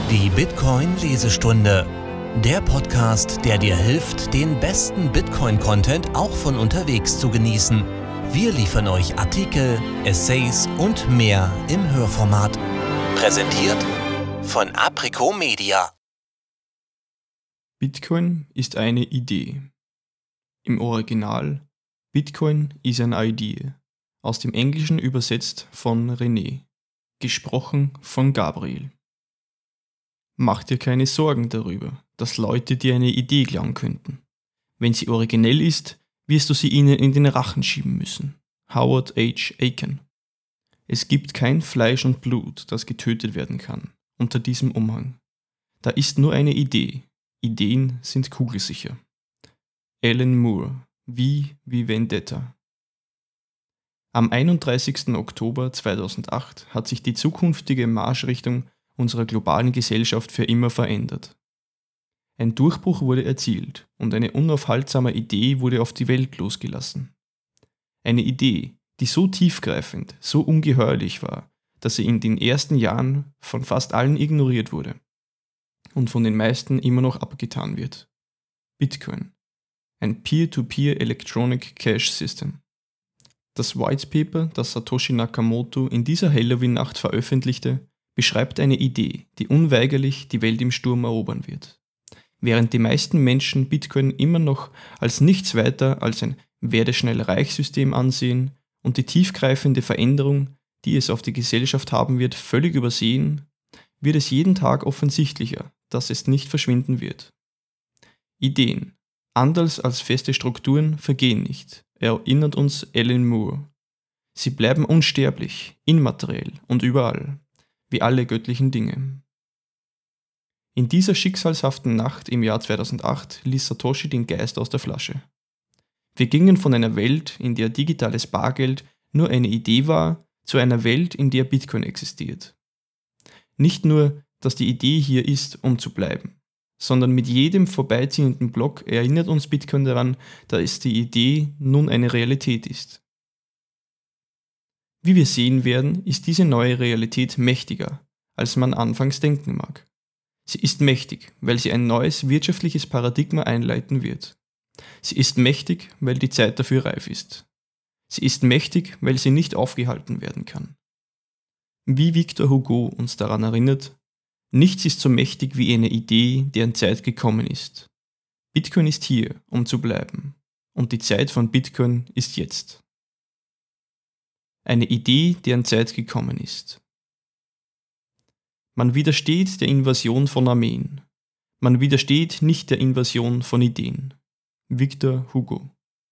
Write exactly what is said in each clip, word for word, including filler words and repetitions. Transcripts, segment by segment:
Die Bitcoin-Lesestunde. Der Podcast, der dir hilft, den besten Bitcoin-Content auch von unterwegs zu genießen. Wir liefern euch Artikel, Essays und mehr im Hörformat. Präsentiert von Apricot Media. Bitcoin ist eine Idee. Im Original Bitcoin is an idea. Aus dem Englischen übersetzt von René. Gesprochen von Gabriel. Mach dir keine Sorgen darüber, dass Leute dir eine Idee klauen könnten. Wenn sie originell ist, wirst du sie ihnen in den Rachen schieben müssen. Howard H. Aiken. Es gibt kein Fleisch und Blut, das getötet werden kann, unter diesem Umhang. Da ist nur eine Idee. Ideen sind kugelsicher. Alan Moore. Wie wie Vendetta. Am einunddreißigsten Oktober zweitausendacht hat sich die zukünftige Marschrichtung unserer globalen Gesellschaft für immer verändert. Ein Durchbruch wurde erzielt und eine unaufhaltsame Idee wurde auf die Welt losgelassen. Eine Idee, die so tiefgreifend, so ungeheuerlich war, dass sie in den ersten Jahren von fast allen ignoriert wurde und von den meisten immer noch abgetan wird. Bitcoin. Ein Peer-to-Peer Electronic Cash System. Das White Paper, das Satoshi Nakamoto in dieser Halloween-Nacht veröffentlichte, beschreibt eine Idee, die unweigerlich die Welt im Sturm erobern wird. Während die meisten Menschen Bitcoin immer noch als nichts weiter als ein Werde-schnell-reich-System ansehen und die tiefgreifende Veränderung, die es auf die Gesellschaft haben wird, völlig übersehen, wird es jeden Tag offensichtlicher, dass es nicht verschwinden wird. Ideen, anders als feste Strukturen, vergehen nicht, erinnert uns Alan Moore. Sie bleiben unsterblich, immateriell und überall, wie alle göttlichen Dinge. In dieser schicksalshaften Nacht im Jahr zweitausendacht ließ Satoshi den Geist aus der Flasche. Wir gingen von einer Welt, in der digitales Bargeld nur eine Idee war, zu einer Welt, in der Bitcoin existiert. Nicht nur, dass die Idee hier ist, um zu bleiben, sondern mit jedem vorbeiziehenden Block erinnert uns Bitcoin daran, dass die Idee nun eine Realität ist. Wie wir sehen werden, ist diese neue Realität mächtiger, als man anfangs denken mag. Sie ist mächtig, weil sie ein neues wirtschaftliches Paradigma einleiten wird. Sie ist mächtig, weil die Zeit dafür reif ist. Sie ist mächtig, weil sie nicht aufgehalten werden kann. Wie Victor Hugo uns daran erinnert, nichts ist so mächtig wie eine Idee, deren Zeit gekommen ist. Bitcoin ist hier, um zu bleiben. Und die Zeit von Bitcoin ist jetzt. Eine Idee, deren Zeit gekommen ist. Man widersteht der Invasion von Armeen. Man widersteht nicht der Invasion von Ideen. Victor Hugo.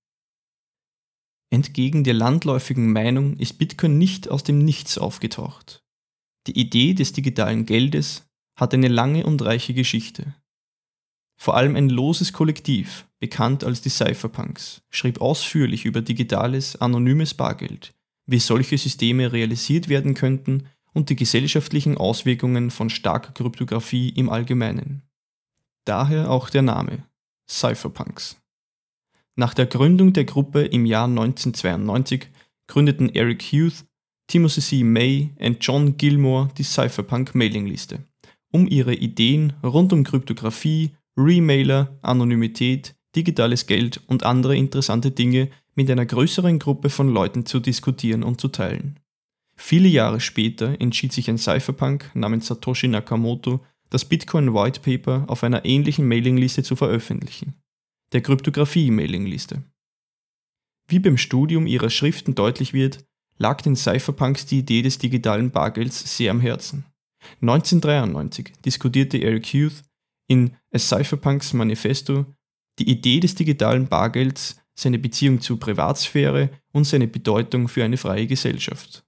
Entgegen der landläufigen Meinung ist Bitcoin nicht aus dem Nichts aufgetaucht. Die Idee des digitalen Geldes hat eine lange und reiche Geschichte. Vor allem ein loses Kollektiv, bekannt als die Cypherpunks, schrieb ausführlich über digitales, anonymes Bargeld, wie solche Systeme realisiert werden könnten und die gesellschaftlichen Auswirkungen von starker Kryptographie im Allgemeinen. Daher auch der Name Cypherpunks. Nach der Gründung der Gruppe im Jahr neunzehnhundertzweiundneunzig gründeten Eric Hughes, Timothy C. May und John Gilmore die Cypherpunk-Mailingliste, um ihre Ideen rund um Kryptographie, Remailer, Anonymität, digitales Geld und andere interessante Dinge mit einer größeren Gruppe von Leuten zu diskutieren und zu teilen. Viele Jahre später entschied sich ein Cypherpunk namens Satoshi Nakamoto, das Bitcoin White Paper auf einer ähnlichen Mailingliste zu veröffentlichen, der Kryptographie-Mailingliste. Wie beim Studium ihrer Schriften deutlich wird, lag den Cypherpunks die Idee des digitalen Bargelds sehr am Herzen. neunzehnhundertdreiundneunzig diskutierte Eric Hughes in A Cypherpunks Manifesto die Idee des digitalen Bargelds, seine Beziehung zur Privatsphäre und seine Bedeutung für eine freie Gesellschaft.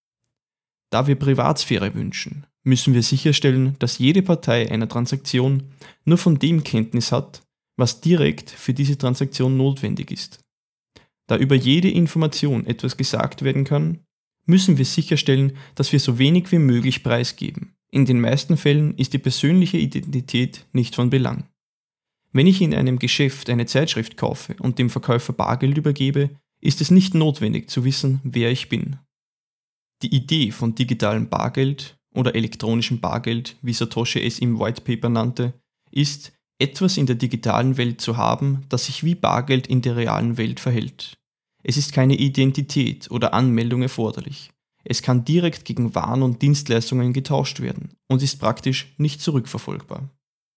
Da wir Privatsphäre wünschen, müssen wir sicherstellen, dass jede Partei einer Transaktion nur von dem Kenntnis hat, was direkt für diese Transaktion notwendig ist. Da über jede Information etwas gesagt werden kann, müssen wir sicherstellen, dass wir so wenig wie möglich preisgeben. In den meisten Fällen ist die persönliche Identität nicht von Belang. Wenn ich in einem Geschäft eine Zeitschrift kaufe und dem Verkäufer Bargeld übergebe, ist es nicht notwendig zu wissen, wer ich bin. Die Idee von digitalem Bargeld oder elektronischem Bargeld, wie Satoshi es im White Paper nannte, ist, etwas in der digitalen Welt zu haben, das sich wie Bargeld in der realen Welt verhält. Es ist keine Identität oder Anmeldung erforderlich. Es kann direkt gegen Waren und Dienstleistungen getauscht werden und ist praktisch nicht zurückverfolgbar.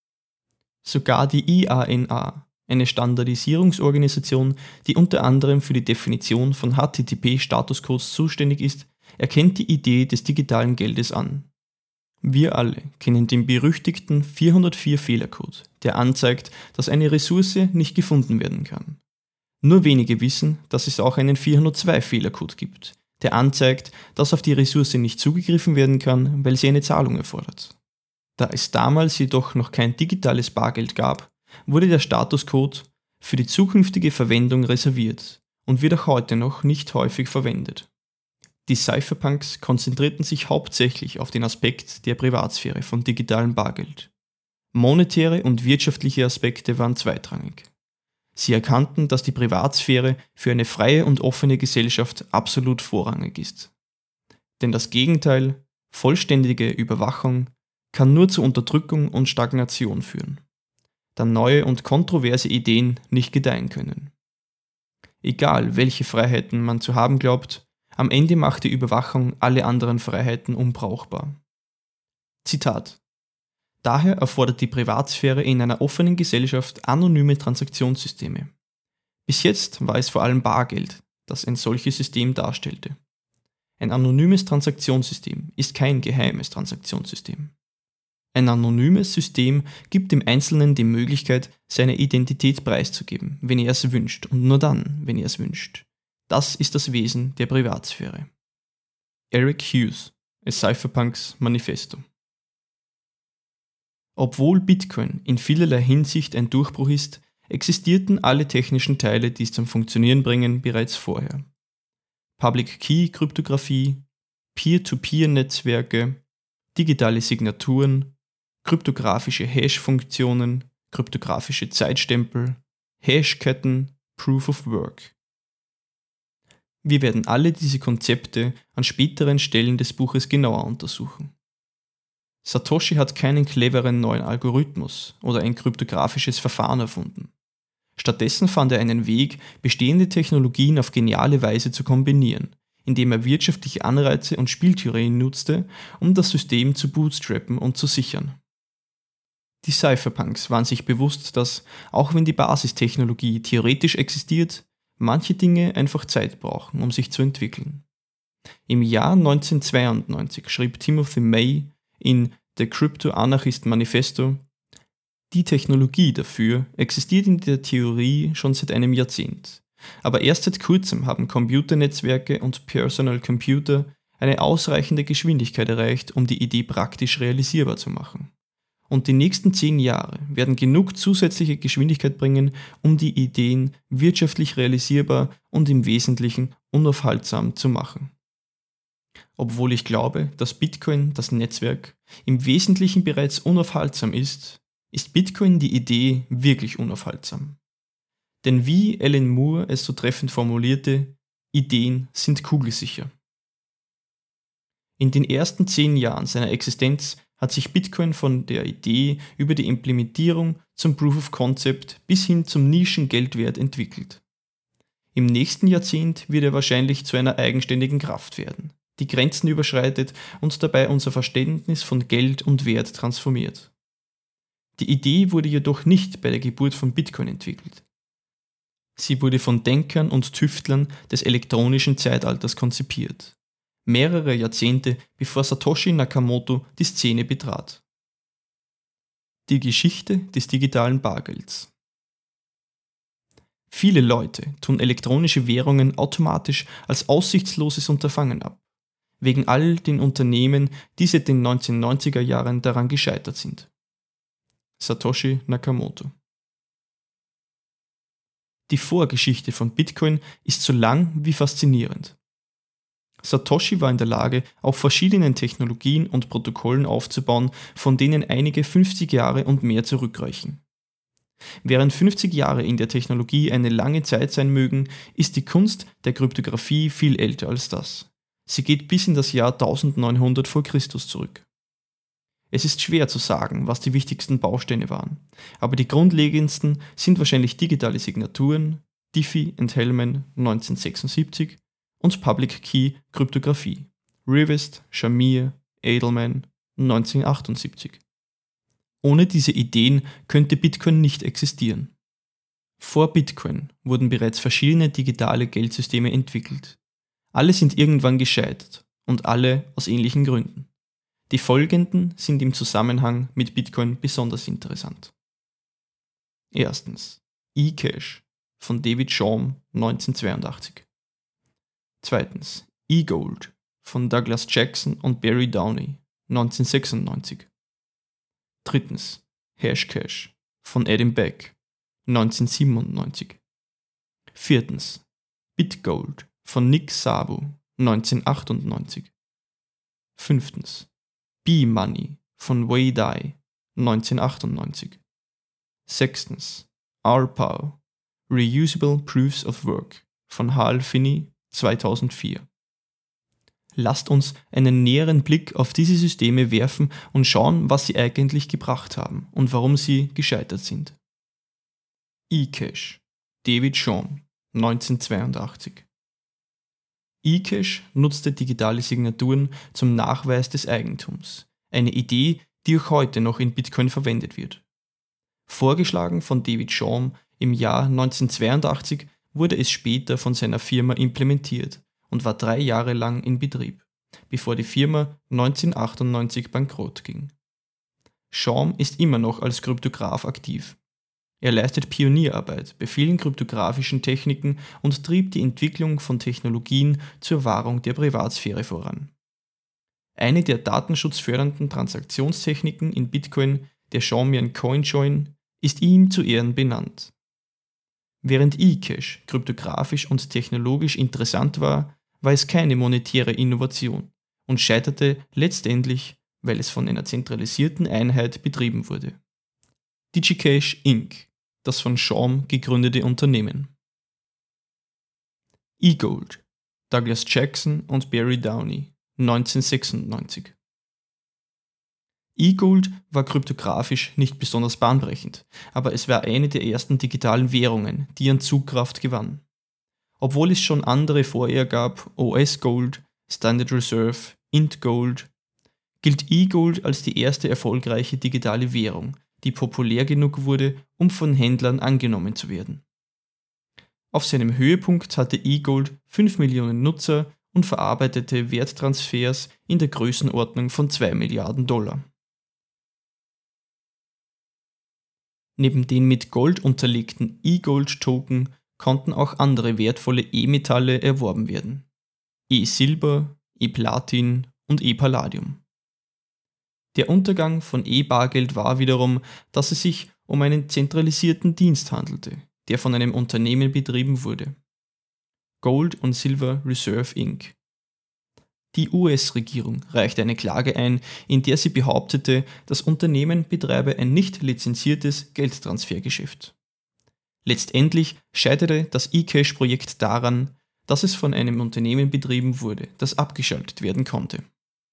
Sogar die I A N A, eine Standardisierungsorganisation, die unter anderem für die Definition von H T T P-Statuscodes zuständig ist, erkennt die Idee des digitalen Geldes an. Wir alle kennen den berüchtigten vierhundertvier Fehlercode, der anzeigt, dass eine Ressource nicht gefunden werden kann. Nur wenige wissen, dass es auch einen vierhundertzwei Fehlercode gibt, der anzeigt, dass auf die Ressource nicht zugegriffen werden kann, weil sie eine Zahlung erfordert. Da es damals jedoch noch kein digitales Bargeld gab, wurde der Statuscode für die zukünftige Verwendung reserviert und wird auch heute noch nicht häufig verwendet. Die Cypherpunks konzentrierten sich hauptsächlich auf den Aspekt der Privatsphäre von digitalem Bargeld. Monetäre und wirtschaftliche Aspekte waren zweitrangig. Sie erkannten, dass die Privatsphäre für eine freie und offene Gesellschaft absolut vorrangig ist. Denn das Gegenteil, vollständige Überwachung, kann nur zu Unterdrückung und Stagnation führen, da neue und kontroverse Ideen nicht gedeihen können. Egal, welche Freiheiten man zu haben glaubt, am Ende macht die Überwachung alle anderen Freiheiten unbrauchbar. Zitat: Daher erfordert die Privatsphäre in einer offenen Gesellschaft anonyme Transaktionssysteme. Bis jetzt war es vor allem Bargeld, das ein solches System darstellte. Ein anonymes Transaktionssystem ist kein geheimes Transaktionssystem. Ein anonymes System gibt dem Einzelnen die Möglichkeit, seine Identität preiszugeben, wenn er es wünscht, und nur dann, wenn er es wünscht. Das ist das Wesen der Privatsphäre. Eric Hughes, A Cypherpunks Manifesto. Obwohl Bitcoin in vielerlei Hinsicht ein Durchbruch ist, existierten alle technischen Teile, die es zum Funktionieren bringen, bereits vorher. Public Key Kryptographie, Peer-to-Peer-Netzwerke, digitale Signaturen, kryptografische Hash-Funktionen, kryptografische Zeitstempel, Hashketten, Proof of Work. Wir werden alle diese Konzepte an späteren Stellen des Buches genauer untersuchen. Satoshi hat keinen cleveren neuen Algorithmus oder ein kryptografisches Verfahren erfunden. Stattdessen fand er einen Weg, bestehende Technologien auf geniale Weise zu kombinieren, indem er wirtschaftliche Anreize und Spieltheorien nutzte, um das System zu bootstrappen und zu sichern. Die Cypherpunks waren sich bewusst, dass, auch wenn die Basistechnologie theoretisch existiert, manche Dinge einfach Zeit brauchen, um sich zu entwickeln. Im Jahr neunzehnhundertzweiundneunzig schrieb Timothy May in The Crypto-Anarchist Manifesto: Die Technologie dafür existiert in der Theorie schon seit einem Jahrzehnt, aber erst seit kurzem haben Computernetzwerke und Personal Computer eine ausreichende Geschwindigkeit erreicht, um die Idee praktisch realisierbar zu machen. Und die nächsten zehn Jahre werden genug zusätzliche Geschwindigkeit bringen, um die Ideen wirtschaftlich realisierbar und im Wesentlichen unaufhaltsam zu machen. Obwohl ich glaube, dass Bitcoin, das Netzwerk, im Wesentlichen bereits unaufhaltsam ist, ist Bitcoin die Idee wirklich unaufhaltsam. Denn wie Alan Moore es so treffend formulierte, Ideen sind kugelsicher. In den ersten zehn Jahren seiner Existenz hat sich Bitcoin von der Idee über die Implementierung zum Proof of Concept bis hin zum Nischengeldwert entwickelt. Im nächsten Jahrzehnt wird er wahrscheinlich zu einer eigenständigen Kraft werden, die Grenzen überschreitet und dabei unser Verständnis von Geld und Wert transformiert. Die Idee wurde jedoch nicht bei der Geburt von Bitcoin entwickelt. Sie wurde von Denkern und Tüftlern des elektronischen Zeitalters konzipiert, mehrere Jahrzehnte bevor Satoshi Nakamoto die Szene betrat. Die Geschichte des digitalen Bargelds. Viele Leute tun elektronische Währungen automatisch als aussichtsloses Unterfangen ab, wegen all den Unternehmen, die seit den neunzehnhundertneunziger Jahren daran gescheitert sind. Satoshi Nakamoto. Die Vorgeschichte von Bitcoin ist so lang wie faszinierend. Satoshi war in der Lage, auf verschiedenen Technologien und Protokollen aufzubauen, von denen einige fünfzig Jahre und mehr zurückreichen. Während fünfzig Jahre in der Technologie eine lange Zeit sein mögen, ist die Kunst der Kryptographie viel älter als das. Sie geht bis in das Jahr neunzehnhundert vor Christus zurück. Es ist schwer zu sagen, was die wichtigsten Bausteine waren, aber die grundlegendsten sind wahrscheinlich digitale Signaturen, Diffie-Hellman neunzehnhundertsechsundsiebzig und Public Key Kryptographie, Rivest, Shamir, Edelman neunzehnhundertachtundsiebzig. Ohne diese Ideen könnte Bitcoin nicht existieren. Vor Bitcoin wurden bereits verschiedene digitale Geldsysteme entwickelt. Alle sind irgendwann gescheitert und alle aus ähnlichen Gründen. Die folgenden sind im Zusammenhang mit Bitcoin besonders interessant. Erstens eCash von David Chaum neunzehnhundertzweiundachtzig. Zweitens eGold von Douglas Jackson und Barry Downey neunzehnhundertsechsundneunzig. Drittens Hashcash von Adam Back neunzehnhundertsiebenundneunzig. Viertens BitGold von Nick Szabo neunzehnhundertachtundneunzig. Fünftens B-Money von Wei Dai neunzehnhundertachtundneunzig. Sechstens R P O W Reusable Proofs of Work von Hal Finney zweitausendvier. Lasst uns einen näheren Blick auf diese Systeme werfen und schauen, was sie eigentlich gebracht haben und warum sie gescheitert sind. eCash, David Chaum, neunzehnhundertzweiundachtzig. eCash nutzte digitale Signaturen zum Nachweis des Eigentums, eine Idee, die auch heute noch in Bitcoin verwendet wird. Vorgeschlagen von David Chaum im Jahr neunzehnhundertzweiundachtzig wurde es später von seiner Firma implementiert und war drei Jahre lang in Betrieb, bevor die Firma neunzehnhundertachtundneunzig bankrott ging. Chaum ist immer noch als Kryptograph aktiv. Er leistet Pionierarbeit bei vielen kryptografischen Techniken und trieb die Entwicklung von Technologien zur Wahrung der Privatsphäre voran. Eine der datenschutzfördernden Transaktionstechniken in Bitcoin, der Chaumian CoinJoin, ist ihm zu Ehren benannt. Während eCash kryptografisch und technologisch interessant war, war es keine monetäre Innovation und scheiterte letztendlich, weil es von einer zentralisierten Einheit betrieben wurde. DigiCash Incorporated, das von Chaum gegründete Unternehmen. eGold, Douglas Jackson und Barry Downey, neunzehnhundertsechsundneunzig. eGold war kryptografisch nicht besonders bahnbrechend, aber es war eine der ersten digitalen Währungen, die an Zugkraft gewann. Obwohl es schon andere vor ihr gab, O S Gold, Standard Reserve, Int Gold, gilt eGold als die erste erfolgreiche digitale Währung, die populär genug wurde, um von Händlern angenommen zu werden. Auf seinem Höhepunkt hatte eGold fünf Millionen Nutzer und verarbeitete Werttransfers in der Größenordnung von zwei Milliarden Dollar. Neben den mit Gold unterlegten eGold-Token konnten auch andere wertvolle E-Metalle erworben werden: E-Silber, E-Platin und E-Palladium. Der Untergang von E-Bargeld war wiederum, dass es sich um einen zentralisierten Dienst handelte, der von einem Unternehmen betrieben wurde: Gold und Silver Reserve Incorporated. Die U S-Regierung reichte eine Klage ein, in der sie behauptete, das Unternehmen betreibe ein nicht lizenziertes Geldtransfergeschäft. Letztendlich scheiterte das eCash-Projekt daran, dass es von einem Unternehmen betrieben wurde, das abgeschaltet werden konnte.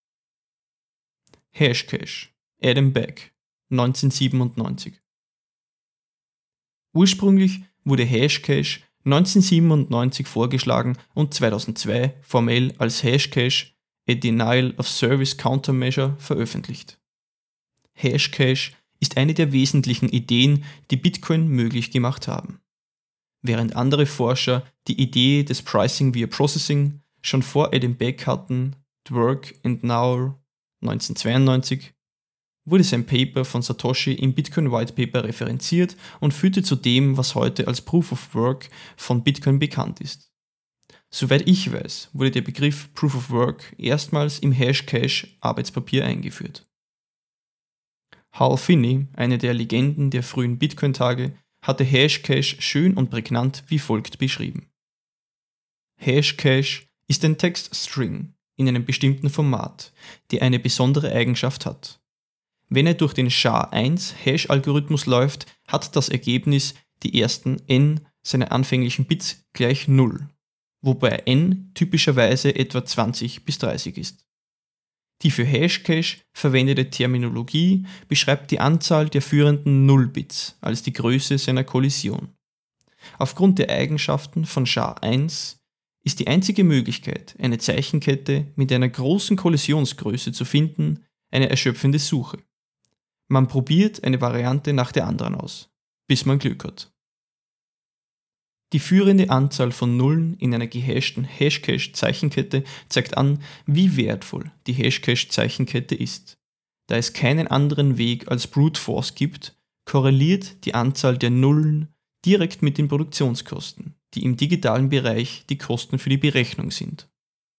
Hashcash, Adam Back, neunzehnhundertsiebenundneunzig. Ursprünglich wurde Hashcash neunzehnhundertsiebenundneunzig vorgeschlagen und zweitausendzwei formell als Hashcash, a Denial of Service Countermeasure, veröffentlicht. Hashcash ist eine der wesentlichen Ideen, die Bitcoin möglich gemacht haben. Während andere Forscher die Idee des Pricing via Processing schon vor Adam Back hatten, Dwork and Naur neunzehnhundertzweiundneunzig, wurde sein Paper von Satoshi im Bitcoin White Paper referenziert und führte zu dem, was heute als Proof of Work von Bitcoin bekannt ist. Soweit ich weiß, wurde der Begriff Proof of Work erstmals im Hashcash-Arbeitspapier eingeführt. Hal Finney, eine der Legenden der frühen Bitcoin-Tage, hatte Hashcash schön und prägnant wie folgt beschrieben: Hashcash ist ein Textstring in einem bestimmten Format, der eine besondere Eigenschaft hat. Wenn er durch den S H A eins Hash-Algorithmus läuft, hat das Ergebnis die ersten n seiner anfänglichen Bits gleich null. wobei n typischerweise etwa zwanzig bis dreißig ist. Die für Hashcash verwendete Terminologie beschreibt die Anzahl der führenden Nullbits als die Größe seiner Kollision. Aufgrund der Eigenschaften von S H A eins ist die einzige Möglichkeit, eine Zeichenkette mit einer großen Kollisionsgröße zu finden, eine erschöpfende Suche. Man probiert eine Variante nach der anderen aus, bis man Glück hat. Die führende Anzahl von Nullen in einer gehashten Hashcache-Zeichenkette zeigt an, wie wertvoll die Hashcache-Zeichenkette ist. Da es keinen anderen Weg als Brute Force gibt, korreliert die Anzahl der Nullen direkt mit den Produktionskosten, die im digitalen Bereich die Kosten für die Berechnung sind.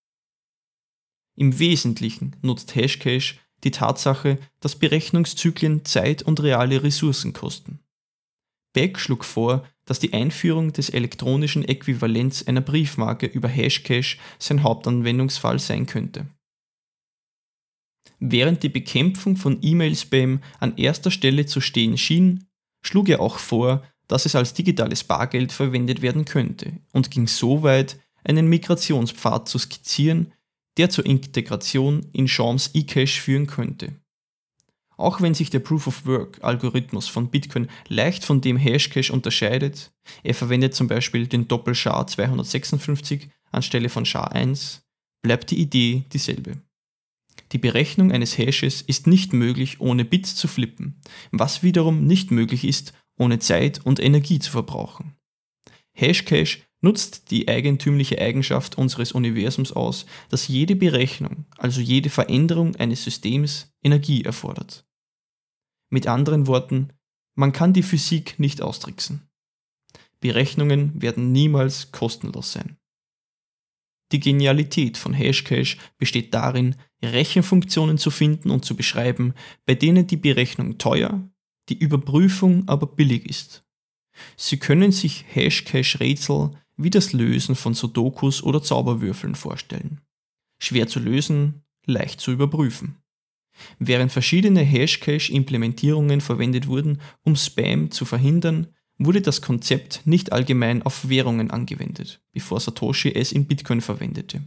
Im Wesentlichen nutzt Hashcash die Tatsache, dass Berechnungszyklen Zeit und reale Ressourcen kosten. Beck schlug vor, dass die Einführung des elektronischen Äquivalents einer Briefmarke über Hashcash sein Hauptanwendungsfall sein könnte. Während die Bekämpfung von E-Mail-Spam an erster Stelle zu stehen schien, schlug er auch vor, dass es als digitales Bargeld verwendet werden könnte und ging so weit, einen Migrationspfad zu skizzieren, der zur Integration in Shawms eCash führen könnte. Auch wenn sich der Proof-of-Work-Algorithmus von Bitcoin leicht von dem Hashcash unterscheidet, er verwendet zum Beispiel den Doppel-S H A zweihundertsechsundfünfzig anstelle von S H A eins, bleibt die Idee dieselbe. Die Berechnung eines Hashes ist nicht möglich, ohne Bits zu flippen, was wiederum nicht möglich ist, ohne Zeit und Energie zu verbrauchen. Hashcash nutzt die eigentümliche Eigenschaft unseres Universums aus, dass jede Berechnung, also jede Veränderung eines Systems, Energie erfordert. Mit anderen Worten, man kann die Physik nicht austricksen. Berechnungen werden niemals kostenlos sein. Die Genialität von Hashcash besteht darin, Rechenfunktionen zu finden und zu beschreiben, bei denen die Berechnung teuer, die Überprüfung aber billig ist. Sie können sich Hashcash-Rätsel wie das Lösen von Sudokus oder Zauberwürfeln vorstellen. Schwer zu lösen, leicht zu überprüfen. Während verschiedene Hashcash-Implementierungen verwendet wurden, um Spam zu verhindern, wurde das Konzept nicht allgemein auf Währungen angewendet, bevor Satoshi es in Bitcoin verwendete.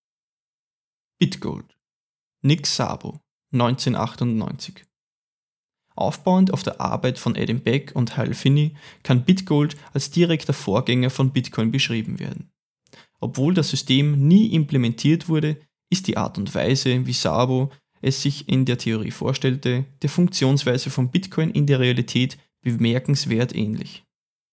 Bitgold. Nick Szabo, neunzehnhundertachtundneunzig. Aufbauend auf der Arbeit von Adam Back und Hal Finney kann Bitgold als direkter Vorgänger von Bitcoin beschrieben werden. Obwohl das System nie implementiert wurde, ist die Art und Weise, wie Szabo es sich in der Theorie vorstellte, der Funktionsweise von Bitcoin in der Realität bemerkenswert ähnlich.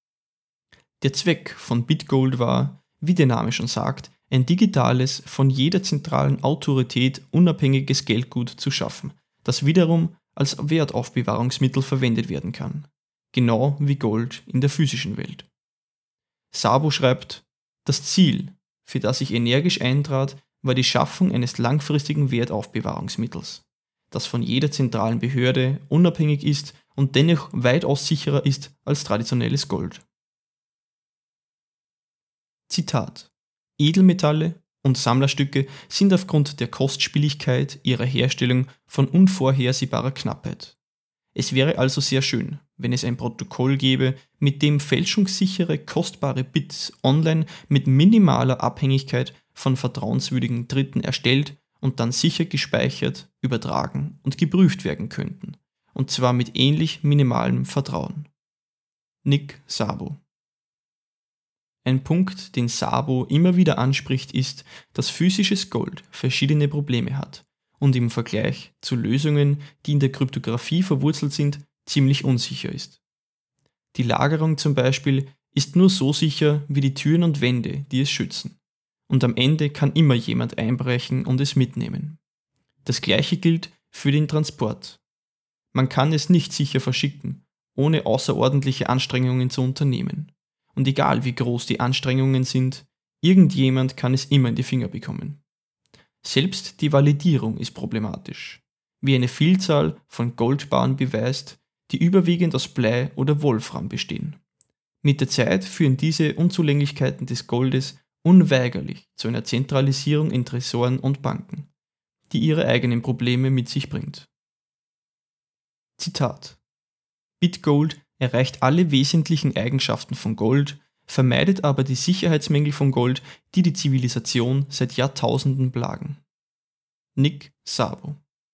Der Zweck von Bitgold war, wie der Name schon sagt, ein digitales, von jeder zentralen Autorität unabhängiges Geldgut zu schaffen, das wiederum als Wertaufbewahrungsmittel verwendet werden kann, genau wie Gold in der physischen Welt. Szabo schreibt, das Ziel, für das ich energisch eintrat, war die Schaffung eines langfristigen Wertaufbewahrungsmittels, das von jeder zentralen Behörde unabhängig ist und dennoch weitaus sicherer ist als traditionelles Gold. Zitat: Edelmetalle und Sammlerstücke sind aufgrund der Kostspieligkeit ihrer Herstellung von unvorhersehbarer Knappheit. Es wäre also sehr schön, wenn es ein Protokoll gäbe, mit dem fälschungssichere, kostbare Bits online mit minimaler Abhängigkeit von vertrauenswürdigen Dritten erstellt und dann sicher gespeichert, übertragen und geprüft werden könnten, und zwar mit ähnlich minimalem Vertrauen. Nick Szabo. Ein Punkt, den Szabo immer wieder anspricht, ist, dass physisches Gold verschiedene Probleme hat und im Vergleich zu Lösungen, die in der Kryptographie verwurzelt sind, ziemlich unsicher ist. Die Lagerung zum Beispiel ist nur so sicher wie die Türen und Wände, die es schützen. Und am Ende kann immer jemand einbrechen und es mitnehmen. Das gleiche gilt für den Transport. Man kann es nicht sicher verschicken, ohne außerordentliche Anstrengungen zu unternehmen. Und egal wie groß die Anstrengungen sind, irgendjemand kann es immer in die Finger bekommen. Selbst die Validierung ist problematisch, wie eine Vielzahl von Goldbarren beweist, die überwiegend aus Blei oder Wolfram bestehen. Mit der Zeit führen diese Unzulänglichkeiten des Goldes unweigerlich zu einer Zentralisierung in Tresoren und Banken, die ihre eigenen Probleme mit sich bringt. Zitat: Bitgold erreicht alle wesentlichen Eigenschaften von Gold, vermeidet aber die Sicherheitsmängel von Gold, die die Zivilisation seit Jahrtausenden plagen. Nick Szabo.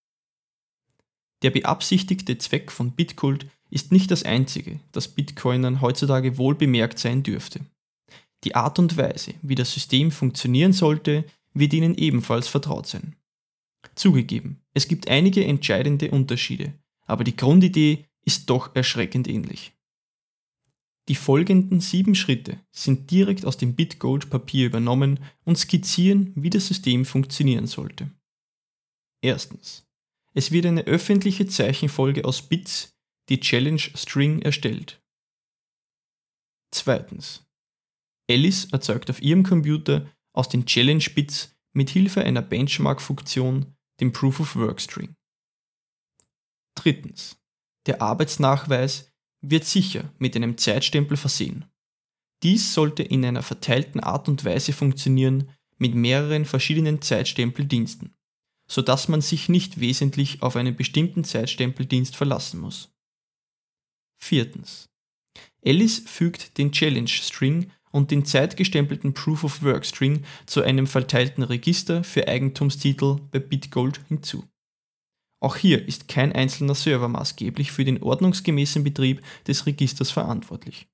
Der beabsichtigte Zweck von Bitgold ist nicht das einzige, das Bitcoinern heutzutage wohl bemerkt sein dürfte. Die Art und Weise, wie das System funktionieren sollte, wird ihnen ebenfalls vertraut sein. Zugegeben, es gibt einige entscheidende Unterschiede, aber die Grundidee ist doch erschreckend ähnlich. Die folgenden sieben Schritte sind direkt aus dem Bitgold-Papier übernommen und skizzieren, wie das System funktionieren sollte. Erstens. Es wird eine öffentliche Zeichenfolge aus Bits, die Challenge String, erstellt. Zweitens. Alice erzeugt auf ihrem Computer aus den Challenge Bits mit Hilfe einer Benchmark-Funktion den Proof of Work String. Drittens. Der Arbeitsnachweis wird sicher mit einem Zeitstempel versehen. Dies sollte in einer verteilten Art und Weise funktionieren mit mehreren verschiedenen Zeitstempeldiensten, sodass man sich nicht wesentlich auf einen bestimmten Zeitstempeldienst verlassen muss. Viertens. Alice fügt den Challenge String und den zeitgestempelten Proof of Work String zu einem verteilten Register für Eigentumstitel bei Bitgold hinzu. Auch hier ist kein einzelner Server maßgeblich für den ordnungsgemäßen Betrieb des Registers verantwortlich.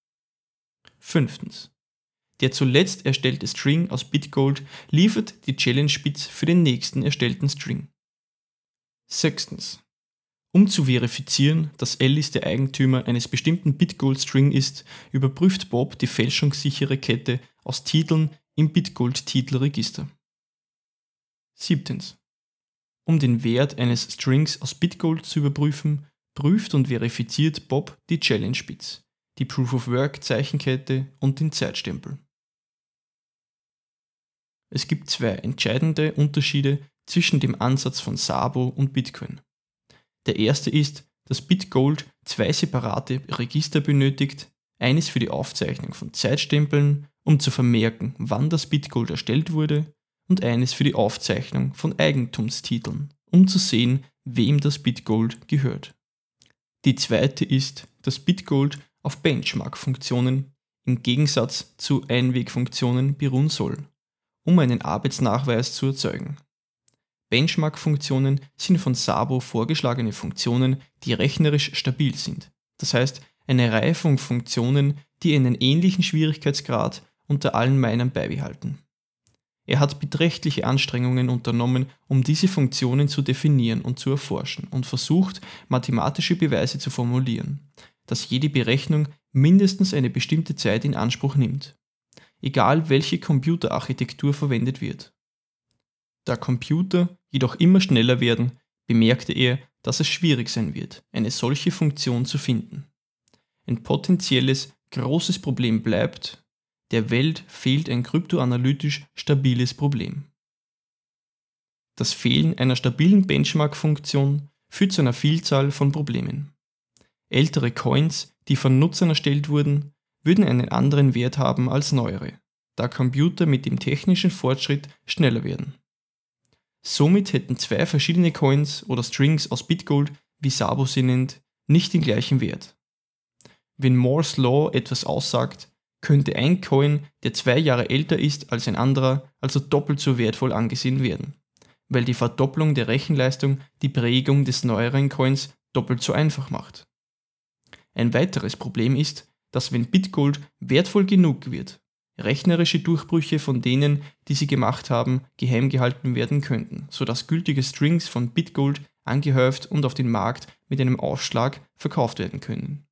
Fünftens. Der zuletzt erstellte String aus Bitgold liefert die Challenge-Bits für den nächsten erstellten String. Sechstens. Um zu verifizieren, dass Alice der Eigentümer eines bestimmten Bitgold-String ist, überprüft Bob die fälschungssichere Kette aus Titeln im Bitgold-Titelregister. Siebtens. Um den Wert eines Strings aus Bitgold zu überprüfen, prüft und verifiziert Bob die Challenge-Bits, die Proof-of-Work-Zeichenkette und den Zeitstempel. Es gibt zwei entscheidende Unterschiede zwischen dem Ansatz von Szabo und Bitcoin. Der erste ist, dass Bitgold zwei separate Register benötigt, eines für die Aufzeichnung von Zeitstempeln, um zu vermerken, wann das Bitgold erstellt wurde, und eines für die Aufzeichnung von Eigentumstiteln, um zu sehen, wem das Bitgold gehört. Die zweite ist, dass Bitgold auf Benchmark-Funktionen im Gegensatz zu Einwegfunktionen beruhen soll, um einen Arbeitsnachweis zu erzeugen. Benchmark-Funktionen sind von Szabo vorgeschlagene Funktionen, die rechnerisch stabil sind, das heißt eine Reihe von Funktionen, die einen ähnlichen Schwierigkeitsgrad unter allen Minern beibehalten. Er hat beträchtliche Anstrengungen unternommen, um diese Funktionen zu definieren und zu erforschen und versucht, mathematische Beweise zu formulieren, dass jede Berechnung mindestens eine bestimmte Zeit in Anspruch nimmt, egal welche Computerarchitektur verwendet wird. Da Computer jedoch immer schneller werden, bemerkte er, dass es schwierig sein wird, eine solche Funktion zu finden. Ein potenzielles, großes Problem bleibt: Der Welt fehlt ein kryptoanalytisch stabiles Problem. Das Fehlen einer stabilen Benchmark-Funktion führt zu einer Vielzahl von Problemen. Ältere Coins, die von Nutzern erstellt wurden, würden einen anderen Wert haben als neuere, da Computer mit dem technischen Fortschritt schneller werden. Somit hätten zwei verschiedene Coins oder Strings aus Bitgold, wie Szabo sie nennt, nicht den gleichen Wert. Wenn Moore's Law etwas aussagt, könnte ein Coin, der zwei Jahre älter ist als ein anderer, also doppelt so wertvoll angesehen werden, weil die Verdopplung der Rechenleistung die Prägung des neueren Coins doppelt so einfach macht. Ein weiteres Problem ist, dass wenn Bitgold wertvoll genug wird, rechnerische Durchbrüche von denen, die sie gemacht haben, geheim gehalten werden könnten, sodass gültige Strings von Bitgold angehäuft und auf den Markt mit einem Aufschlag verkauft werden können.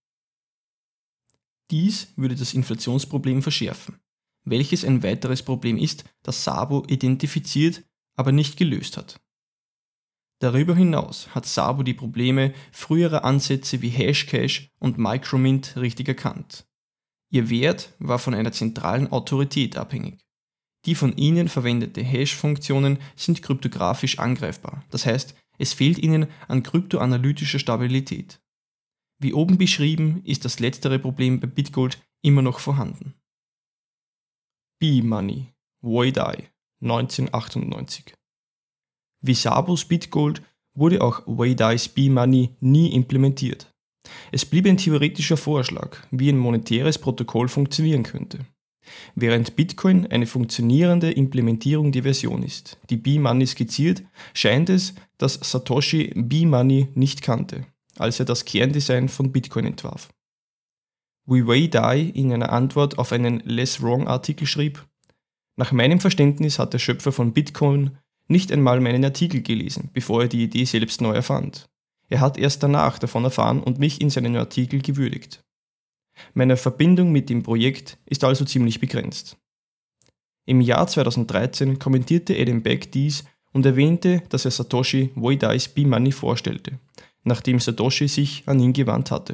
Dies würde das Inflationsproblem verschärfen, welches ein weiteres Problem ist, das Szabo identifiziert, aber nicht gelöst hat. Darüber hinaus hat Szabo die Probleme früherer Ansätze wie Hashcash und Micromint richtig erkannt. Ihr Wert war von einer zentralen Autorität abhängig. Die von ihnen verwendete Hash-Funktionen sind kryptografisch angreifbar, das heißt, es fehlt ihnen an kryptoanalytischer Stabilität. Wie oben beschrieben, ist das letztere Problem bei Bitgold immer noch vorhanden. B-Money, Wei Dai, neunzehnhundertachtundneunzig. Wie Szabos Bitgold wurde auch Wei Dais B-Money nie implementiert. Es blieb ein theoretischer Vorschlag, wie ein monetäres Protokoll funktionieren könnte. Während Bitcoin eine funktionierende Implementierung der Version ist, die B-Money skizziert, scheint es, dass Satoshi B-Money nicht kannte, als er das Kerndesign von Bitcoin entwarf. Wei Wei Dai in einer Antwort auf einen Less Wrong-Artikel schrieb: Nach meinem Verständnis hat der Schöpfer von Bitcoin nicht einmal meinen Artikel gelesen, bevor er die Idee selbst neu erfand. Er hat erst danach davon erfahren und mich in seinen Artikel gewürdigt. Meine Verbindung mit dem Projekt ist also ziemlich begrenzt. Im Jahr zweitausenddreizehn kommentierte Adam Back dies und erwähnte, dass er Satoshi Wei Dais B-Money vorstellte, nachdem Satoshi sich an ihn gewandt hatte.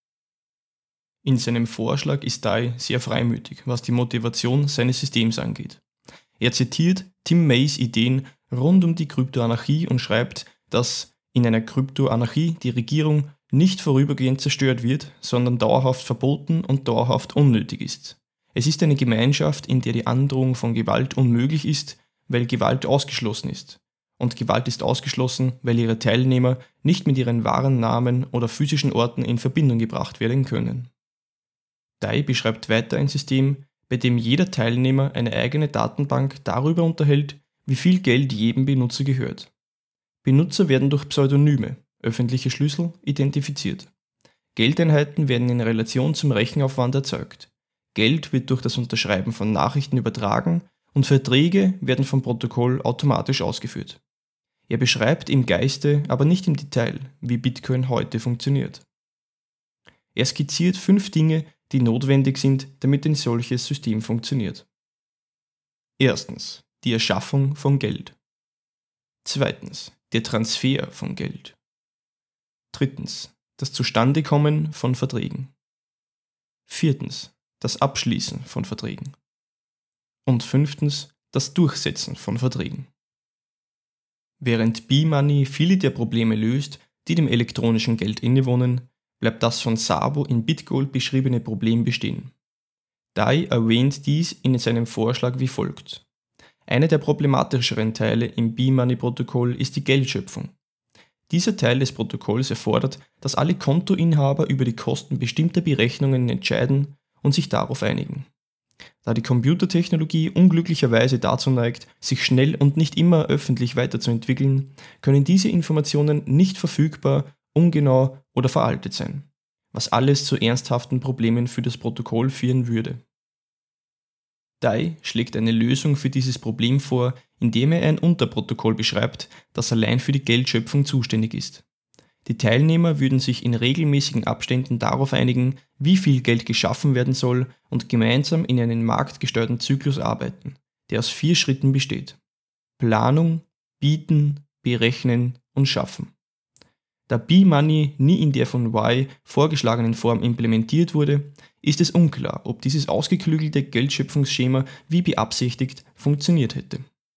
In seinem Vorschlag ist Dai sehr freimütig, was die Motivation seines Systems angeht. Er zitiert Tim Mays Ideen rund um die Kryptoanarchie und schreibt, dass in einer Kryptoanarchie die Regierung nicht vorübergehend zerstört wird, sondern dauerhaft verboten und dauerhaft unnötig ist. Es ist eine Gemeinschaft, in der die Androhung von Gewalt unmöglich ist, weil Gewalt ausgeschlossen ist. Und Gewalt ist ausgeschlossen, weil ihre Teilnehmer nicht mit ihren wahren Namen oder physischen Orten in Verbindung gebracht werden können. Dai beschreibt weiter ein System, bei dem jeder Teilnehmer eine eigene Datenbank darüber unterhält, wie viel Geld jedem Benutzer gehört. Benutzer werden durch Pseudonyme, öffentliche Schlüssel, identifiziert. Geldeinheiten werden in Relation zum Rechenaufwand erzeugt. Geld wird durch das Unterschreiben von Nachrichten übertragen und Verträge werden vom Protokoll automatisch ausgeführt. Er beschreibt im Geiste, aber nicht im Detail, wie Bitcoin heute funktioniert. Er skizziert fünf Dinge, die notwendig sind, damit ein solches System funktioniert. Erstens, die Erschaffung von Geld. Zweitens, der Transfer von Geld. Drittens, das Zustandekommen von Verträgen. Viertens, das Abschließen von Verträgen. Und fünftens, das Durchsetzen von Verträgen. Während B-Money viele der Probleme löst, die dem elektronischen Geld innewohnen, bleibt das von Szabo in Bitgold beschriebene Problem bestehen. Dai erwähnt dies in seinem Vorschlag wie folgt. Einer der problematischeren Teile im B-Money-Protokoll ist die Geldschöpfung. Dieser Teil des Protokolls erfordert, dass alle Kontoinhaber über die Kosten bestimmter Berechnungen entscheiden und sich darauf einigen. Da die Computertechnologie unglücklicherweise dazu neigt, sich schnell und nicht immer öffentlich weiterzuentwickeln, können diese Informationen nicht verfügbar, ungenau oder veraltet sein, was alles zu ernsthaften Problemen für das Protokoll führen würde. Dai schlägt eine Lösung für dieses Problem vor, indem er ein Unterprotokoll beschreibt, das allein für die Geldschöpfung zuständig ist. Die Teilnehmer würden sich in regelmäßigen Abständen darauf einigen, wie viel Geld geschaffen werden soll und gemeinsam in einen marktgesteuerten Zyklus arbeiten, der aus vier Schritten besteht: Planung, Bieten, Berechnen und Schaffen. Da B-Money nie in der von Wai vorgeschlagenen Form implementiert wurde, ist es unklar, ob dieses ausgeklügelte Geldschöpfungsschema wie beabsichtigt funktioniert hätte.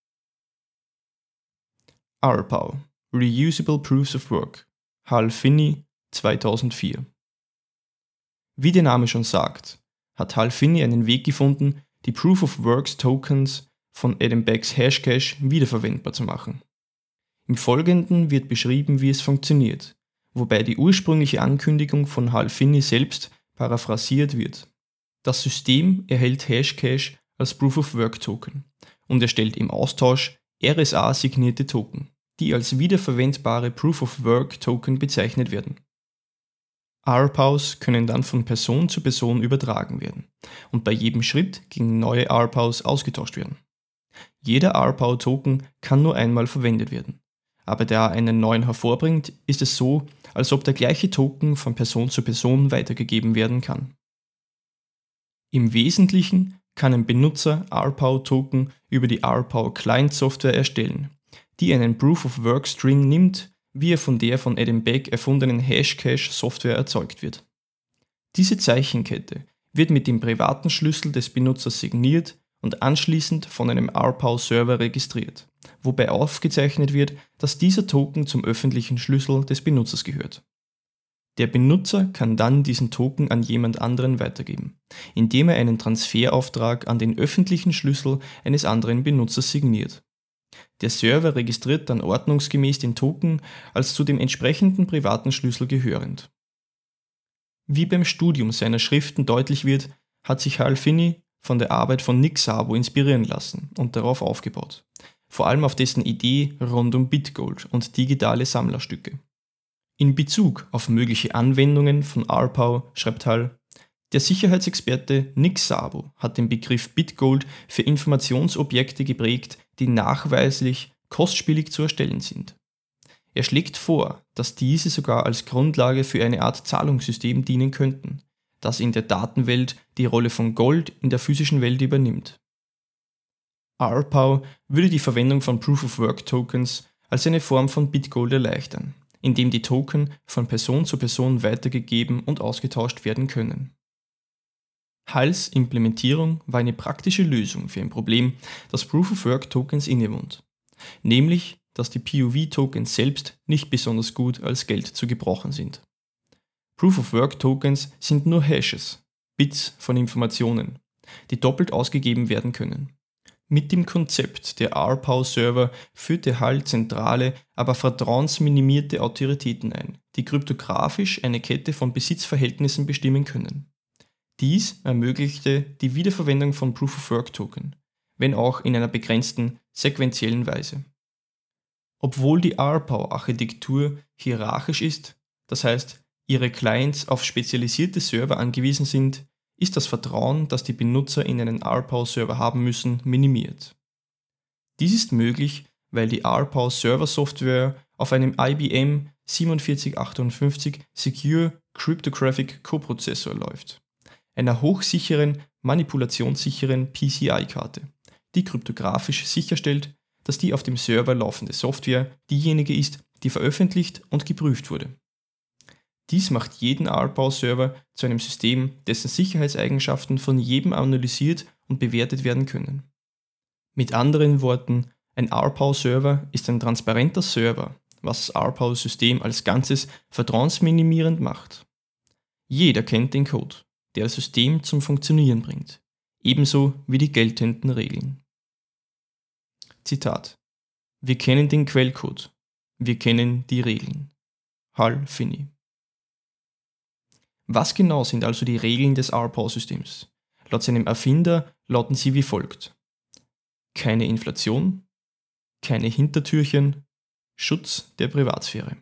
R P O W, Reusable Proofs of Work, Hal Finney, zweitausendvier. Wie der Name schon sagt, hat Hal Finney einen Weg gefunden, die Proof of Works Tokens von Adam Backs Hashcash wiederverwendbar zu machen. Im Folgenden wird beschrieben, wie es funktioniert, wobei die ursprüngliche Ankündigung von Hal Finney selbst paraphrasiert wird. Das System erhält Hashcash als Proof of Work Token und erstellt im Austausch R S A-signierte Token, die als wiederverwendbare Proof of Work Token bezeichnet werden. R P O Ws können dann von Person zu Person übertragen werden und bei jedem Schritt gegen neue R P O Ws ausgetauscht werden. Jeder R P O W-Token kann nur einmal verwendet werden, aber da er einen neuen hervorbringt, ist es so, als ob der gleiche Token von Person zu Person weitergegeben werden kann. Im Wesentlichen kann ein Benutzer R P O W-Token über die R P O W-Client-Software erstellen, die einen Proof-of-Work-String nimmt, wie er von der von Adam Back erfundenen Hashcash-Software erzeugt wird. Diese Zeichenkette wird mit dem privaten Schlüssel des Benutzers signiert und anschließend von einem R P O W-Server registriert, wobei aufgezeichnet wird, dass dieser Token zum öffentlichen Schlüssel des Benutzers gehört. Der Benutzer kann dann diesen Token an jemand anderen weitergeben, indem er einen Transferauftrag an den öffentlichen Schlüssel eines anderen Benutzers signiert. Der Server registriert dann ordnungsgemäß den Token als zu dem entsprechenden privaten Schlüssel gehörend. Wie beim Studium seiner Schriften deutlich wird, hat sich Hal Finney von der Arbeit von Nick Szabo inspirieren lassen und darauf aufgebaut, vor allem auf dessen Idee rund um Bitgold und digitale Sammlerstücke. In Bezug auf mögliche Anwendungen von R P O W schreibt Hal: Der Sicherheitsexperte Nick Szabo hat den Begriff Bitgold für Informationsobjekte geprägt, die nachweislich kostspielig zu erstellen sind. Er schlägt vor, dass diese sogar als Grundlage für eine Art Zahlungssystem dienen könnten, das in der Datenwelt die Rolle von Gold in der physischen Welt übernimmt. R P O W würde die Verwendung von Proof-of-Work-Tokens als eine Form von Bitgold erleichtern, indem die Token von Person zu Person weitergegeben und ausgetauscht werden können. Hals Implementierung war eine praktische Lösung für ein Problem, das Proof-of-Work-Tokens innewohnt, nämlich, dass die P O V-Tokens selbst nicht besonders gut als Geld zu gebrauchen sind. Proof-of-Work-Tokens sind nur Hashes, Bits von Informationen, die doppelt ausgegeben werden können. Mit dem Konzept der R P O W-Server führte Hal zentrale, aber vertrauensminimierte Autoritäten ein, die kryptografisch eine Kette von Besitzverhältnissen bestimmen können. Dies ermöglichte die Wiederverwendung von Proof-of-Work-Token, wenn auch in einer begrenzten, sequentiellen Weise. Obwohl die R P O W-Architektur hierarchisch ist, das heißt, ihre Clients auf spezialisierte Server angewiesen sind, ist das Vertrauen, das die Benutzer in einen R P O W-Server haben müssen, minimiert. Dies ist möglich, weil die R P O W-Server-Software auf einem I B M siebenundvierzig achtundfünfzig Secure Cryptographic Coprozessor läuft, einer hochsicheren, manipulationssicheren P C I-Karte, die kryptografisch sicherstellt, dass die auf dem Server laufende Software diejenige ist, die veröffentlicht und geprüft wurde. Dies macht jeden R P O W-Server zu einem System, dessen Sicherheitseigenschaften von jedem analysiert und bewertet werden können. Mit anderen Worten, ein R P O W-Server ist ein transparenter Server, was das R P O W-System als Ganzes vertrauensminimierend macht. Jeder kennt den Code, der das System zum Funktionieren bringt, ebenso wie die geltenden Regeln. Zitat: Wir kennen den Quellcode, wir kennen die Regeln. Hal Finney. Was genau sind also die Regeln des R P O W-Systems? Laut seinem Erfinder lauten sie wie folgt: Keine Inflation, keine Hintertürchen, Schutz der Privatsphäre.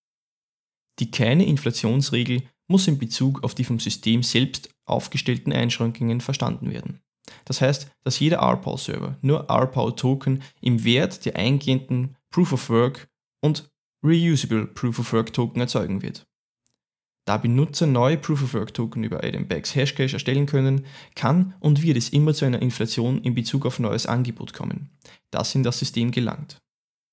Die Keine-Inflationsregel muss in Bezug auf die vom System selbst aufgestellten Einschränkungen verstanden werden. Das heißt, dass jeder R P O W-Server nur R P O W-Token im Wert der eingehenden Proof-of-Work und Reusable Proof-of-Work-Token erzeugen wird. Da Benutzer neue Proof-of-Work-Token über Ironbags Hashcache erstellen können, kann und wird es immer zu einer Inflation in Bezug auf neues Angebot kommen, das in das System gelangt.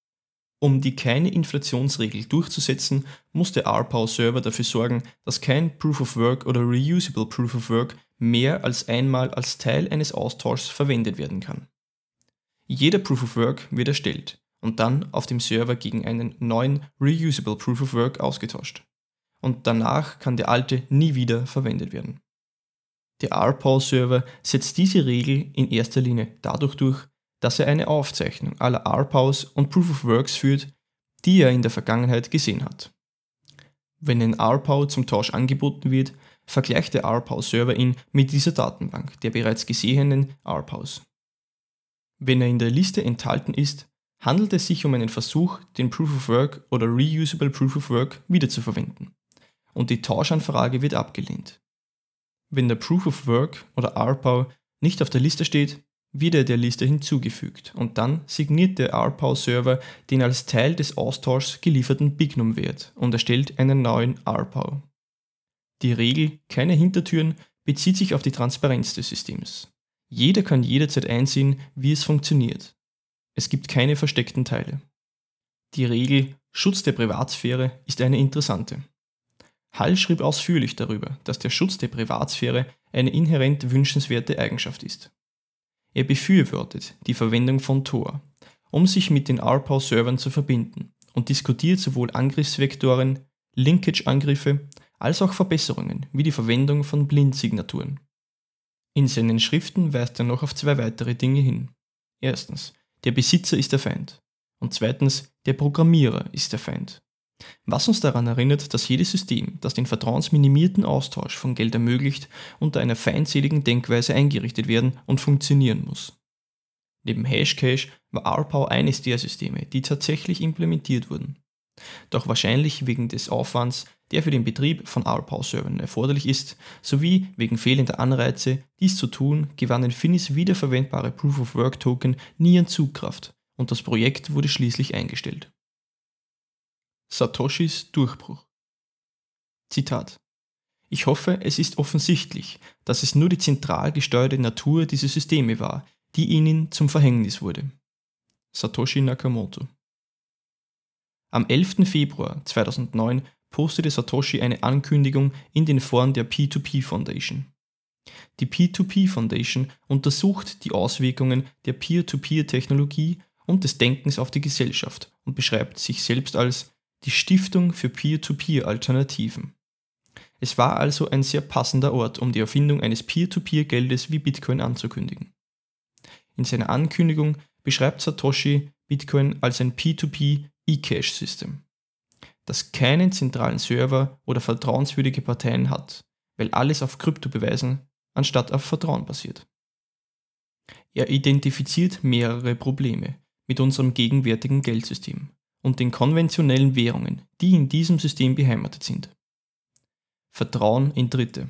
Um die Keine-Inflationsregel durchzusetzen, muss der R P O W-Server dafür sorgen, dass kein Proof-of-Work oder Reusable Proof-of-Work mehr als einmal als Teil eines Austauschs verwendet werden kann. Jeder Proof-of-Work wird erstellt und dann auf dem Server gegen einen neuen Reusable Proof-of-Work ausgetauscht. Und danach kann der alte nie wieder verwendet werden. Der R P O W-Server setzt diese Regel in erster Linie dadurch durch, dass er eine Aufzeichnung aller R P O Ws und Proof-of-Works führt, die er in der Vergangenheit gesehen hat. Wenn ein R P O W zum Tausch angeboten wird, vergleicht der R P O W-Server ihn mit dieser Datenbank der bereits gesehenen R P O Ws. Wenn er in der Liste enthalten ist, handelt es sich um einen Versuch, den Proof-of-Work oder Reusable Proof-of-Work wiederzuverwenden, und die Tauschanfrage wird abgelehnt. Wenn der Proof-of-Work oder R P O W nicht auf der Liste steht, wird er der Liste hinzugefügt und dann signiert der R P O W-Server den als Teil des Austauschs gelieferten Bignum-Wert und erstellt einen neuen R P O W. Die Regel „Keine Hintertüren“ bezieht sich auf die Transparenz des Systems. Jeder kann jederzeit einsehen, wie es funktioniert. Es gibt keine versteckten Teile. Die Regel „Schutz der Privatsphäre“ ist eine interessante. Hal schrieb ausführlich darüber, dass der Schutz der Privatsphäre eine inhärent wünschenswerte Eigenschaft ist. Er befürwortet die Verwendung von Tor, um sich mit den R P O W-Servern zu verbinden, und diskutiert sowohl Angriffsvektoren, Linkage-Angriffe als auch Verbesserungen wie die Verwendung von Blindsignaturen. In seinen Schriften weist er noch auf zwei weitere Dinge hin. Erstens, der Besitzer ist der Feind. Und zweitens, der Programmierer ist der Feind. Was uns daran erinnert, dass jedes System, das den vertrauensminimierten Austausch von Geld ermöglicht, unter einer feindseligen Denkweise eingerichtet werden und funktionieren muss. Neben Hashcash war R P O W eines der Systeme, die tatsächlich implementiert wurden. Doch wahrscheinlich wegen des Aufwands, der für den Betrieb von R P O W-Servern erforderlich ist, sowie wegen fehlender Anreize, dies zu tun, gewannen Finis wiederverwendbare Proof-of-Work-Token nie an Zugkraft und das Projekt wurde schließlich eingestellt. Satoshis Durchbruch. Zitat: Ich hoffe, es ist offensichtlich, dass es nur die zentral gesteuerte Natur dieser Systeme war, die ihnen zum Verhängnis wurde. Satoshi Nakamoto. Am elften Februar zweitausendneun postete Satoshi eine Ankündigung in den Foren der P zwei P Foundation. Die P zwei P Foundation untersucht die Auswirkungen der Peer-to-Peer-Technologie und des Denkens auf die Gesellschaft und beschreibt sich selbst als die Stiftung für Peer-to-Peer-Alternativen. Es war also ein sehr passender Ort, um die Erfindung eines Peer-to-Peer-Geldes wie Bitcoin anzukündigen. In seiner Ankündigung beschreibt Satoshi Bitcoin als ein P zwei P eCash-System, das keinen zentralen Server oder vertrauenswürdige Parteien hat, weil alles auf Kryptobeweisen anstatt auf Vertrauen basiert. Er identifiziert mehrere Probleme mit unserem gegenwärtigen Geldsystem und den konventionellen Währungen, die in diesem System beheimatet sind. Vertrauen in Dritte.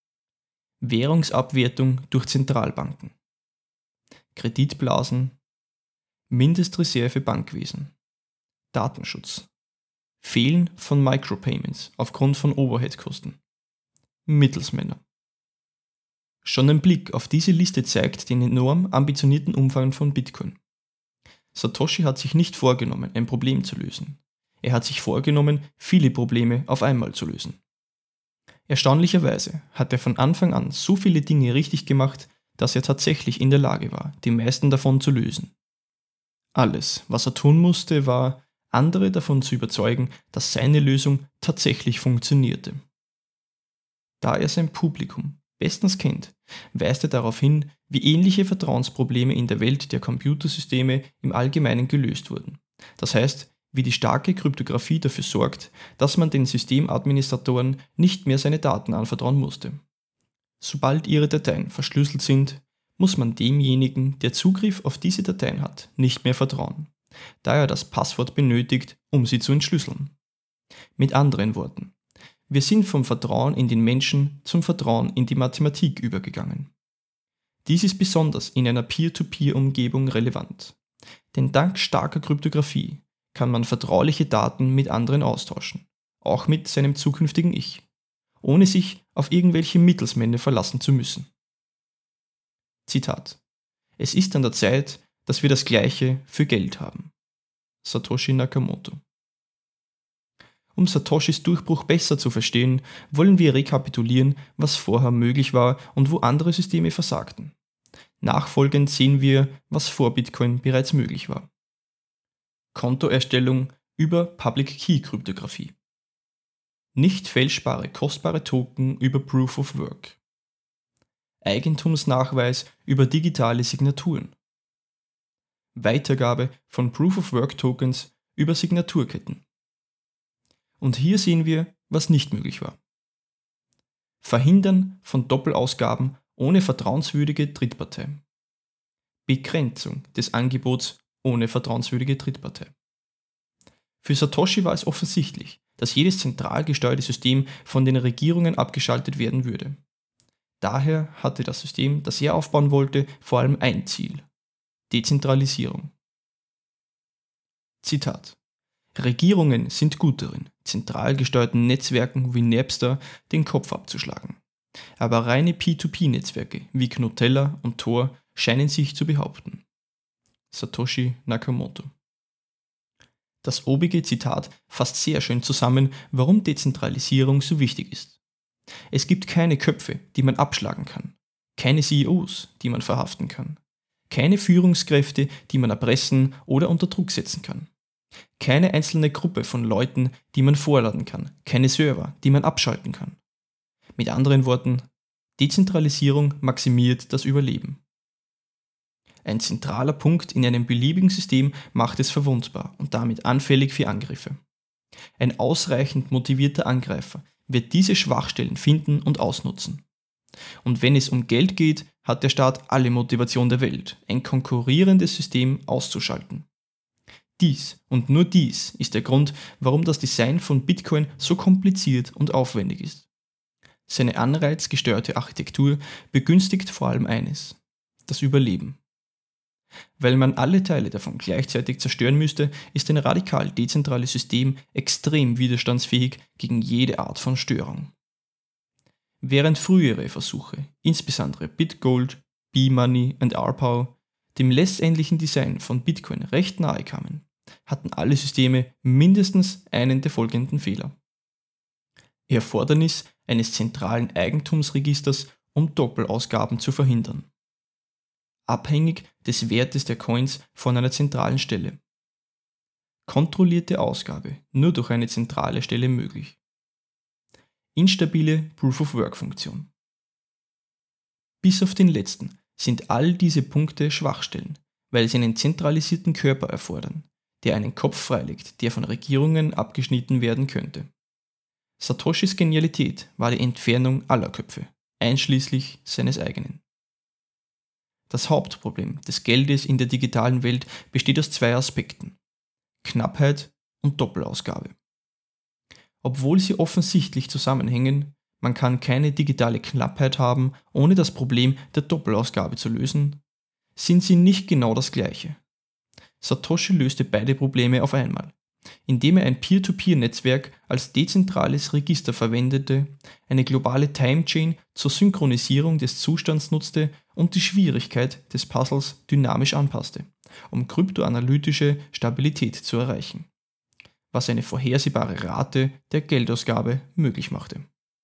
Währungsabwertung durch Zentralbanken. Kreditblasen. Mindestreserve Bankwesen. Datenschutz. Fehlen von Micropayments aufgrund von Overhead-Kosten. Mittelsmänner. Schon ein Blick auf diese Liste zeigt den enorm ambitionierten Umfang von Bitcoin. Satoshi hat sich nicht vorgenommen, ein Problem zu lösen. Er hat sich vorgenommen, viele Probleme auf einmal zu lösen. Erstaunlicherweise hat er von Anfang an so viele Dinge richtig gemacht, dass er tatsächlich in der Lage war, die meisten davon zu lösen. Alles, was er tun musste, war, andere davon zu überzeugen, dass seine Lösung tatsächlich funktionierte. Da er sein Publikum bestens kennt, weist er darauf hin, wie ähnliche Vertrauensprobleme in der Welt der Computersysteme im Allgemeinen gelöst wurden. Das heißt, wie die starke Kryptographie dafür sorgt, dass man den Systemadministratoren nicht mehr seine Daten anvertrauen musste. Sobald ihre Dateien verschlüsselt sind, muss man demjenigen, der Zugriff auf diese Dateien hat, nicht mehr vertrauen, da er das Passwort benötigt, um sie zu entschlüsseln. Mit anderen Worten, wir sind vom Vertrauen in den Menschen zum Vertrauen in die Mathematik übergegangen. Dies ist besonders in einer Peer-to-Peer-Umgebung relevant, denn dank starker Kryptographie kann man vertrauliche Daten mit anderen austauschen, auch mit seinem zukünftigen Ich, ohne sich auf irgendwelche Mittelsmänner verlassen zu müssen. Zitat: Es ist an der Zeit, dass wir das Gleiche für Geld haben. Satoshi Nakamoto. Um Satoshis Durchbruch besser zu verstehen, wollen wir rekapitulieren, was vorher möglich war und wo andere Systeme versagten. Nachfolgend sehen wir, was vor Bitcoin bereits möglich war. Kontoerstellung über Public Key Kryptographie. Nicht fälschbare kostbare Token über Proof of Work. Eigentumsnachweis über digitale Signaturen. Weitergabe von Proof of Work Tokens über Signaturketten. Und hier sehen wir, was nicht möglich war. Verhindern von Doppelausgaben ohne vertrauenswürdige Drittpartei. Begrenzung des Angebots ohne vertrauenswürdige Drittpartei. Für Satoshi war es offensichtlich, dass jedes zentral gesteuerte System von den Regierungen abgeschaltet werden würde. Daher hatte das System, das er aufbauen wollte, vor allem ein Ziel: Dezentralisierung. Zitat: Regierungen sind gut darin, zentral gesteuerten Netzwerken wie Napster den Kopf abzuschlagen. Aber reine P zwei P-Netzwerke wie Gnutella und Tor scheinen sich zu behaupten. Satoshi Nakamoto. Das obige Zitat fasst sehr schön zusammen, warum Dezentralisierung so wichtig ist. Es gibt keine Köpfe, die man abschlagen kann, keine C E Os, die man verhaften kann, keine Führungskräfte, die man erpressen oder unter Druck setzen kann, keine einzelne Gruppe von Leuten, die man vorladen kann, keine Server, die man abschalten kann. Mit anderen Worten, Dezentralisierung maximiert das Überleben. Ein zentraler Punkt in einem beliebigen System macht es verwundbar und damit anfällig für Angriffe. Ein ausreichend motivierter Angreifer wird diese Schwachstellen finden und ausnutzen. Und wenn es um Geld geht, hat der Staat alle Motivation der Welt, ein konkurrierendes System auszuschalten. Dies und nur dies ist der Grund, warum das Design von Bitcoin so kompliziert und aufwendig ist. Seine anreizgesteuerte Architektur begünstigt vor allem eines: das Überleben. Weil man alle Teile davon gleichzeitig zerstören müsste, ist ein radikal dezentrales System extrem widerstandsfähig gegen jede Art von Störung. Während frühere Versuche, insbesondere BitGold, B-Money und R-Pow, dem letztendlichen Design von Bitcoin recht nahe kamen, hatten alle Systeme mindestens einen der folgenden Fehler. Erfordernis eines zentralen Eigentumsregisters, um Doppelausgaben zu verhindern. Abhängig des Wertes der Coins von einer zentralen Stelle. Kontrollierte Ausgabe nur durch eine zentrale Stelle möglich. Instabile Proof-of-Work-Funktion. Bis auf den letzten sind all diese Punkte Schwachstellen, weil sie einen zentralisierten Körper erfordern, der einen Kopf freilegt, der von Regierungen abgeschnitten werden könnte. Satoshis Genialität war die Entfernung aller Köpfe, einschließlich seines eigenen. Das Hauptproblem des Geldes in der digitalen Welt besteht aus zwei Aspekten: Knappheit und Doppelausgabe. Obwohl sie offensichtlich zusammenhängen, man kann keine digitale Knappheit haben, ohne das Problem der Doppelausgabe zu lösen, sind sie nicht genau das Gleiche. Satoshi löste beide Probleme auf einmal, indem er ein Peer-to-Peer-Netzwerk als dezentrales Register verwendete, eine globale Timechain zur Synchronisierung des Zustands nutzte und die Schwierigkeit des Puzzles dynamisch anpasste, um kryptoanalytische Stabilität zu erreichen, was eine vorhersehbare Rate der Geldausgabe möglich machte.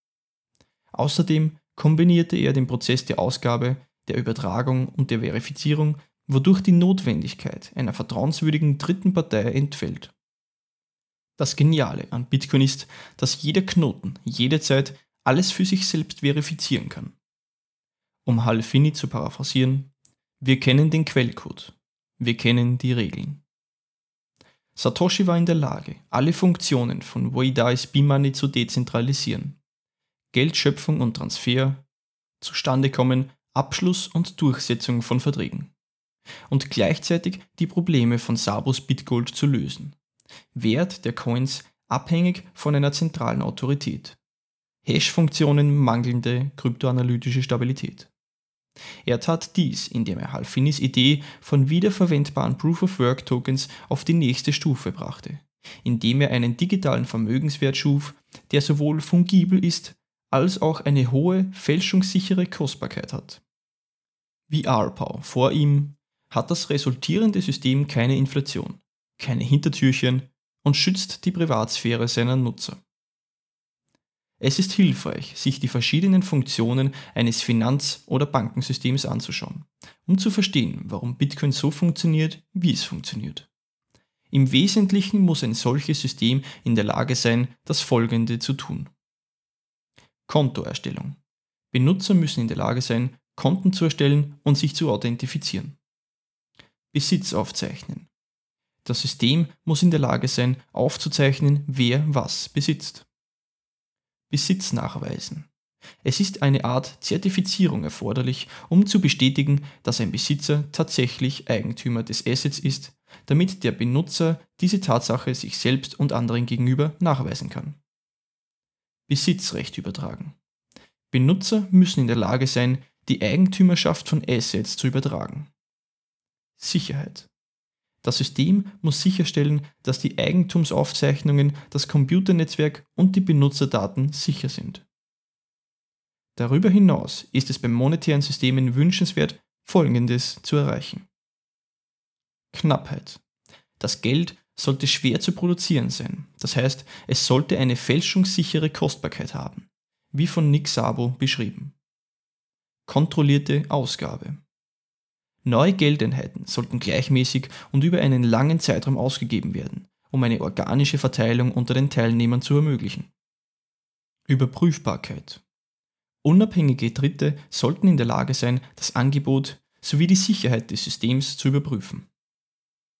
Außerdem kombinierte er den Prozess der Ausgabe, der Übertragung und der Verifizierung, wodurch die Notwendigkeit einer vertrauenswürdigen dritten Partei entfällt. Das Geniale an Bitcoin ist, dass jeder Knoten jederzeit alles für sich selbst verifizieren kann. Um Hal Finney zu paraphrasieren: Wir kennen den Quellcode, wir kennen die Regeln. Satoshi war in der Lage, alle Funktionen von Weidais B-Money zu dezentralisieren. Geldschöpfung und Transfer, Zustandekommen, Abschluss und Durchsetzung von Verträgen. Und gleichzeitig die Probleme von Szabos BitGold zu lösen. Wert der Coins abhängig von einer zentralen Autorität. Hash-Funktionen mangelnde kryptoanalytische Stabilität. Er tat dies, indem er Hal Finneys Idee von wiederverwendbaren Proof-of-Work-Tokens auf die nächste Stufe brachte, indem er einen digitalen Vermögenswert schuf, der sowohl fungibel ist, als auch eine hohe, fälschungssichere Kostbarkeit hat. Wie R-Pow vor ihm hat das resultierende System keine Inflation, keine Hintertürchen und schützt die Privatsphäre seiner Nutzer. Es ist hilfreich, sich die verschiedenen Funktionen eines Finanz- oder Bankensystems anzuschauen, um zu verstehen, warum Bitcoin so funktioniert, wie es funktioniert. Im Wesentlichen muss ein solches System in der Lage sein, das Folgende zu tun. Kontoerstellung. Benutzer müssen in der Lage sein, Konten zu erstellen und sich zu authentifizieren. Besitz aufzeichnen. Das System muss in der Lage sein, aufzuzeichnen, wer was besitzt. Besitz nachweisen. Es ist eine Art Zertifizierung erforderlich, um zu bestätigen, dass ein Besitzer tatsächlich Eigentümer des Assets ist, damit der Benutzer diese Tatsache sich selbst und anderen gegenüber nachweisen kann. Besitzrecht übertragen. Benutzer müssen in der Lage sein, die Eigentümerschaft von Assets zu übertragen. Sicherheit. Das System muss sicherstellen, dass die Eigentumsaufzeichnungen, das Computernetzwerk und die Benutzerdaten sicher sind. Darüber hinaus ist es bei monetären Systemen wünschenswert, Folgendes zu erreichen. Knappheit. Das Geld sollte schwer zu produzieren sein, das heißt, es sollte eine fälschungssichere Kostbarkeit haben, wie von Nick Szabo beschrieben. Kontrollierte Ausgabe. Neue Geldeinheiten sollten gleichmäßig und über einen langen Zeitraum ausgegeben werden, um eine organische Verteilung unter den Teilnehmern zu ermöglichen. Überprüfbarkeit. Unabhängige Dritte sollten in der Lage sein, das Angebot sowie die Sicherheit des Systems zu überprüfen.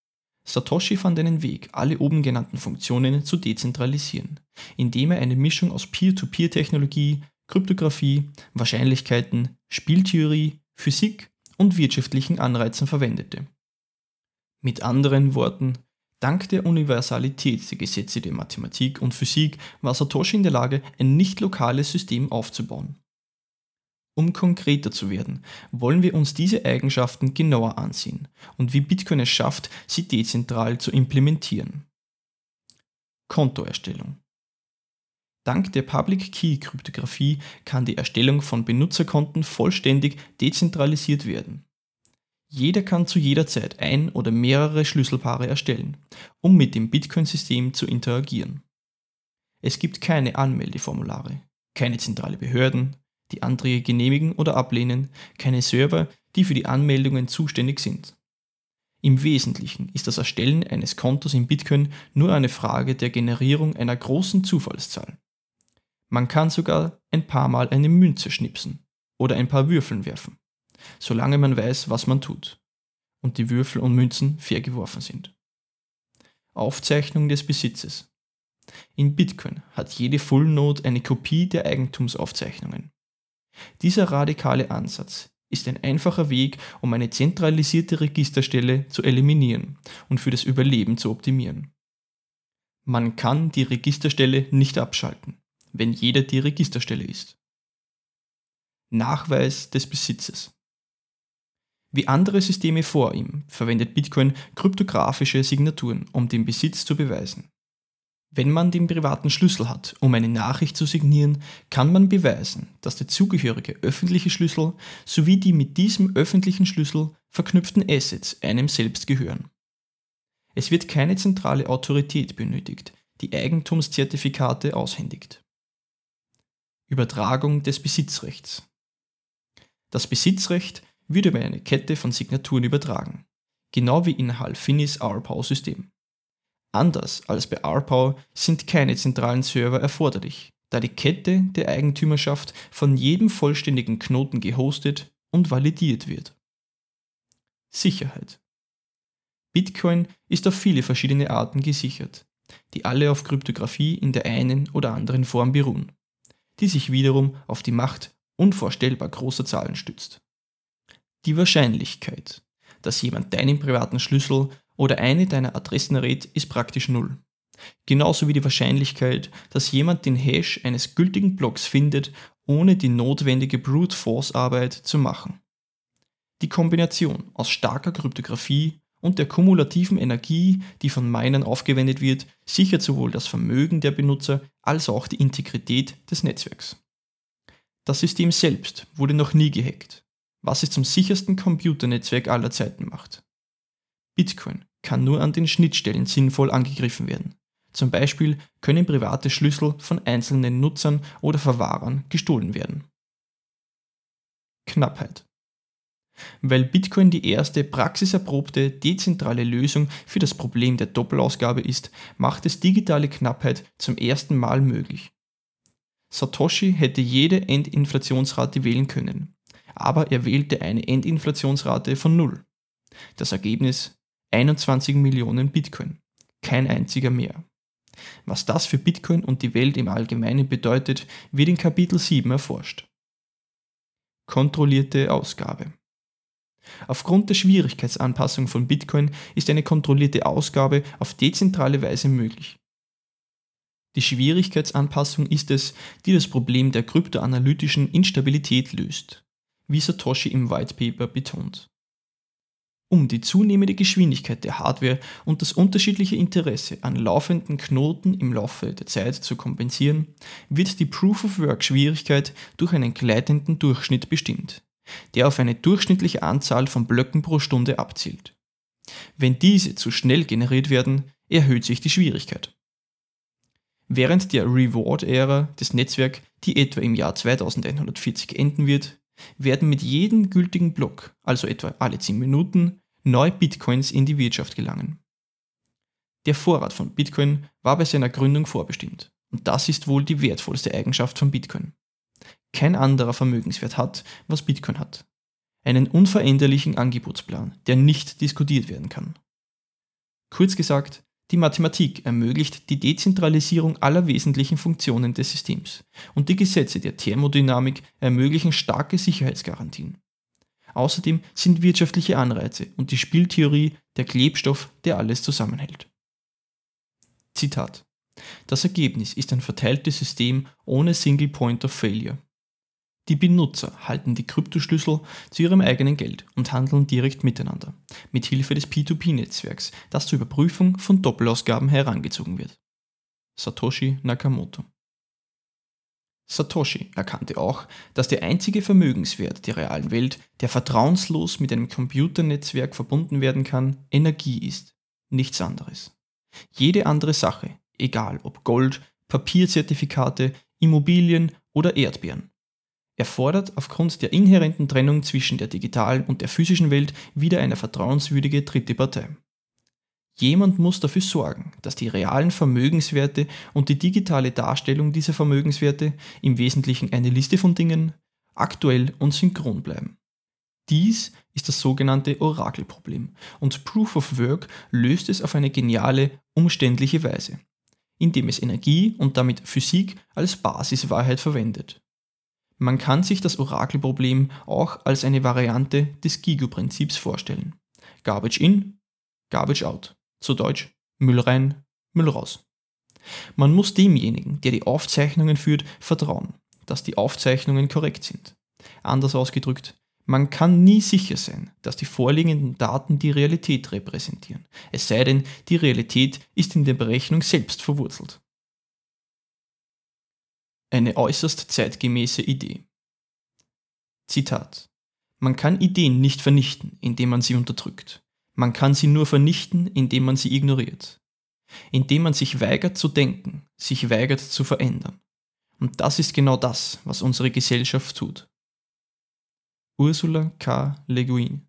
Satoshi fand einen Weg, alle oben genannten Funktionen zu dezentralisieren, indem er eine Mischung aus Peer-to-Peer-Technologie, Kryptographie, Wahrscheinlichkeiten, Spieltheorie, Physik und wirtschaftlichen Anreizen verwendete. Mit anderen Worten, dank der Universalität der Gesetze der Mathematik und Physik war Satoshi in der Lage, ein nicht lokales System aufzubauen. Um konkreter zu werden, wollen wir uns diese Eigenschaften genauer ansehen und wie Bitcoin es schafft, sie dezentral zu implementieren. Kontoerstellung. Dank der Public-Key-Kryptographie kann die Erstellung von Benutzerkonten vollständig dezentralisiert werden. Jeder kann zu jeder Zeit ein oder mehrere Schlüsselpaare erstellen, um mit dem Bitcoin-System zu interagieren. Es gibt keine Anmeldeformulare, keine zentrale Behörden, die Anträge genehmigen oder ablehnen, keine Server, die für die Anmeldungen zuständig sind. Im Wesentlichen ist das Erstellen eines Kontos in Bitcoin nur eine Frage der Generierung einer großen Zufallszahl. Man kann sogar ein paar Mal eine Münze schnipsen oder ein paar Würfeln werfen, solange man weiß, was man tut und die Würfel und Münzen fair geworfen sind. Aufzeichnung des Besitzes. In Bitcoin hat jede Full Node eine Kopie der Eigentumsaufzeichnungen. Dieser radikale Ansatz ist ein einfacher Weg, um eine zentralisierte Registerstelle zu eliminieren und für das Überleben zu optimieren. Man kann die Registerstelle nicht abschalten, wenn jeder die Registerstelle ist. Nachweis des Besitzes. Wie andere Systeme vor ihm verwendet Bitcoin kryptografische Signaturen, um den Besitz zu beweisen. Wenn man den privaten Schlüssel hat, um eine Nachricht zu signieren, kann man beweisen, dass der zugehörige öffentliche Schlüssel sowie die mit diesem öffentlichen Schlüssel verknüpften Assets einem selbst gehören. Es wird keine zentrale Autorität benötigt, die Eigentumszertifikate aushändigt. Übertragung des Besitzrechts. Das Besitzrecht wird über eine Kette von Signaturen übertragen, genau wie in Hal-Finney's R P O W-System. Anders als bei R P O W sind keine zentralen Server erforderlich, da die Kette der Eigentümerschaft von jedem vollständigen Knoten gehostet und validiert wird. Sicherheit. Bitcoin ist auf viele verschiedene Arten gesichert, die alle auf Kryptographie in der einen oder anderen Form beruhen, die sich wiederum auf die Macht unvorstellbar großer Zahlen stützt. Die Wahrscheinlichkeit, dass jemand deinen privaten Schlüssel oder eine deiner Adressen errät, ist praktisch null. Genauso wie die Wahrscheinlichkeit, dass jemand den Hash eines gültigen Blocks findet, ohne die notwendige Brute Force Arbeit zu machen. Die Kombination aus starker Kryptographie und der kumulativen Energie, die von Minern aufgewendet wird, sichert sowohl das Vermögen der Benutzer als auch die Integrität des Netzwerks. Das System selbst wurde noch nie gehackt, was es zum sichersten Computernetzwerk aller Zeiten macht. Bitcoin kann nur an den Schnittstellen sinnvoll angegriffen werden. Zum Beispiel können private Schlüssel von einzelnen Nutzern oder Verwahrern gestohlen werden. Knappheit. Weil Bitcoin die erste praxiserprobte dezentrale Lösung für das Problem der Doppelausgabe ist, macht es digitale Knappheit zum ersten Mal möglich. Satoshi hätte jede Endinflationsrate wählen können, aber er wählte eine Endinflationsrate von null. Das Ergebnis: einundzwanzig Millionen Bitcoin, kein einziger mehr. Was das für Bitcoin und die Welt im Allgemeinen bedeutet, wird in Kapitel sieben erforscht. Kontrollierte Ausgabe. Aufgrund der Schwierigkeitsanpassung von Bitcoin ist eine kontrollierte Ausgabe auf dezentrale Weise möglich. Die Schwierigkeitsanpassung ist es, die das Problem der kryptoanalytischen Instabilität löst, wie Satoshi im White Paper betont. Um die zunehmende Geschwindigkeit der Hardware und das unterschiedliche Interesse an laufenden Knoten im Laufe der Zeit zu kompensieren, wird die Proof-of-Work-Schwierigkeit durch einen gleitenden Durchschnitt bestimmt, der auf eine durchschnittliche Anzahl von Blöcken pro Stunde abzielt. Wenn diese zu schnell generiert werden, erhöht sich die Schwierigkeit. Während der Reward-Ära des Netzwerks, die etwa im Jahr zweitausendeinhundertvierzig enden wird, werden mit jedem gültigen Block, also etwa alle zehn Minuten, neue Bitcoins in die Wirtschaft gelangen. Der Vorrat von Bitcoin war bei seiner Gründung vorbestimmt, und das ist wohl die wertvollste Eigenschaft von Bitcoin. Kein anderer Vermögenswert hat, was Bitcoin hat. Einen unveränderlichen Angebotsplan, der nicht diskutiert werden kann. Kurz gesagt, die Mathematik ermöglicht die Dezentralisierung aller wesentlichen Funktionen des Systems und die Gesetze der Thermodynamik ermöglichen starke Sicherheitsgarantien. Außerdem sind wirtschaftliche Anreize und die Spieltheorie der Klebstoff, der alles zusammenhält. Zitat: Das Ergebnis ist ein verteiltes System ohne Single Point of Failure. Die Benutzer halten die Kryptoschlüssel zu ihrem eigenen Geld und handeln direkt miteinander, mit Hilfe des P zwei P Netzwerks, das zur Überprüfung von Doppelausgaben herangezogen wird. Satoshi Nakamoto. Satoshi erkannte auch, dass der einzige Vermögenswert der realen Welt, der vertrauenslos mit einem Computernetzwerk verbunden werden kann, Energie ist, nichts anderes. Jede andere Sache, egal ob Gold, Papierzertifikate, Immobilien oder Erdbeeren, erfordert aufgrund der inhärenten Trennung zwischen der digitalen und der physischen Welt wieder eine vertrauenswürdige dritte Partei. Jemand muss dafür sorgen, dass die realen Vermögenswerte und die digitale Darstellung dieser Vermögenswerte, im Wesentlichen eine Liste von Dingen, aktuell und synchron bleiben. Dies ist das sogenannte Orakelproblem und Proof of Work löst es auf eine geniale, umständliche Weise, indem es Energie und damit Physik als Basiswahrheit verwendet. Man kann sich das Orakelproblem auch als eine Variante des Gigo-Prinzips vorstellen. Garbage in, Garbage out. Zu Deutsch Müll rein, Müll raus. Man muss demjenigen, der die Aufzeichnungen führt, vertrauen, dass die Aufzeichnungen korrekt sind. Anders ausgedrückt, man kann nie sicher sein, dass die vorliegenden Daten die Realität repräsentieren, es sei denn, die Realität ist in der Berechnung selbst verwurzelt. Eine äußerst zeitgemäße Idee. Zitat: Man kann Ideen nicht vernichten, indem man sie unterdrückt. Man kann sie nur vernichten, indem man sie ignoriert. Indem man sich weigert zu denken, sich weigert zu verändern. Und das ist genau das, was unsere Gesellschaft tut. Ursula K. Le Guin.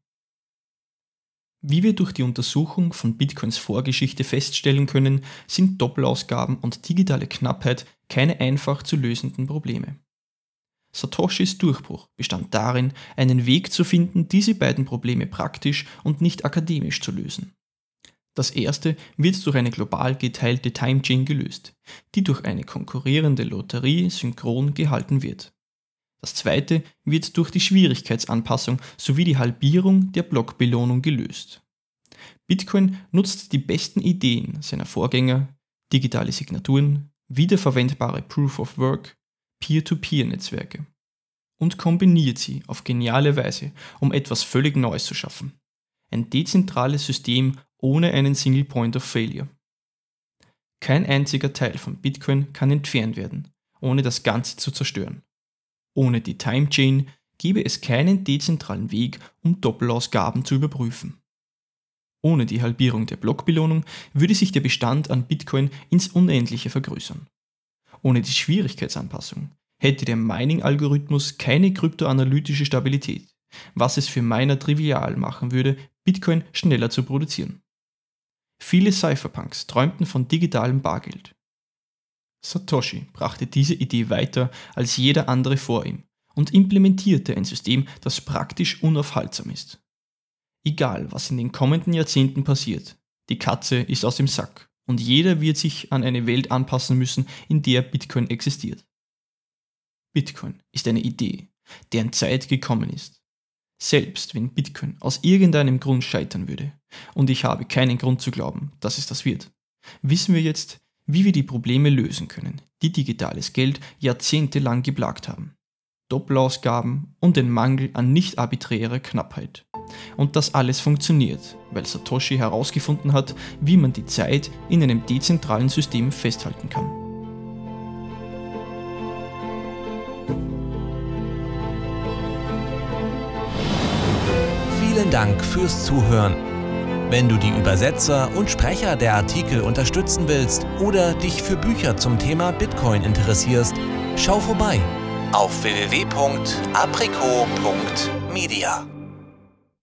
Wie wir durch die Untersuchung von Bitcoins Vorgeschichte feststellen können, sind Doppelausgaben und digitale Knappheit keine einfach zu lösenden Probleme. Satoshis Durchbruch bestand darin, einen Weg zu finden, diese beiden Probleme praktisch und nicht akademisch zu lösen. Das erste wird durch eine global geteilte Timechain gelöst, die durch eine konkurrierende Lotterie synchron gehalten wird. Das zweite wird durch die Schwierigkeitsanpassung sowie die Halbierung der Blockbelohnung gelöst. Bitcoin nutzt die besten Ideen seiner Vorgänger, digitale Signaturen, wiederverwendbare Proof of Work, Peer-to-Peer-Netzwerke und kombiniert sie auf geniale Weise, um etwas völlig Neues zu schaffen. Ein dezentrales System ohne einen Single Point of Failure. Kein einziger Teil von Bitcoin kann entfernt werden, ohne das Ganze zu zerstören. Ohne die Timechain gäbe es keinen dezentralen Weg, um Doppelausgaben zu überprüfen. Ohne die Halbierung der Blockbelohnung würde sich der Bestand an Bitcoin ins Unendliche vergrößern. Ohne die Schwierigkeitsanpassung hätte der Mining-Algorithmus keine kryptoanalytische Stabilität, was es für Miner trivial machen würde, Bitcoin schneller zu produzieren. Viele Cypherpunks träumten von digitalem Bargeld. Satoshi brachte diese Idee weiter als jeder andere vor ihm und implementierte ein System, das praktisch unaufhaltsam ist. Egal, was in den kommenden Jahrzehnten passiert, die Katze ist aus dem Sack und jeder wird sich an eine Welt anpassen müssen, in der Bitcoin existiert. Bitcoin ist eine Idee, deren Zeit gekommen ist. Selbst wenn Bitcoin aus irgendeinem Grund scheitern würde, und ich habe keinen Grund zu glauben, dass es das wird, wissen wir jetzt, wie wir die Probleme lösen können, die digitales Geld jahrzehntelang geplagt haben. Doppelausgaben und den Mangel an nicht arbiträrer Knappheit. Und das alles funktioniert, weil Satoshi herausgefunden hat, wie man die Zeit in einem dezentralen System festhalten kann. Vielen Dank fürs Zuhören. Wenn du die Übersetzer und Sprecher der Artikel unterstützen willst oder dich für Bücher zum Thema Bitcoin interessierst, schau vorbei auf w w w punkt apriko punkt media.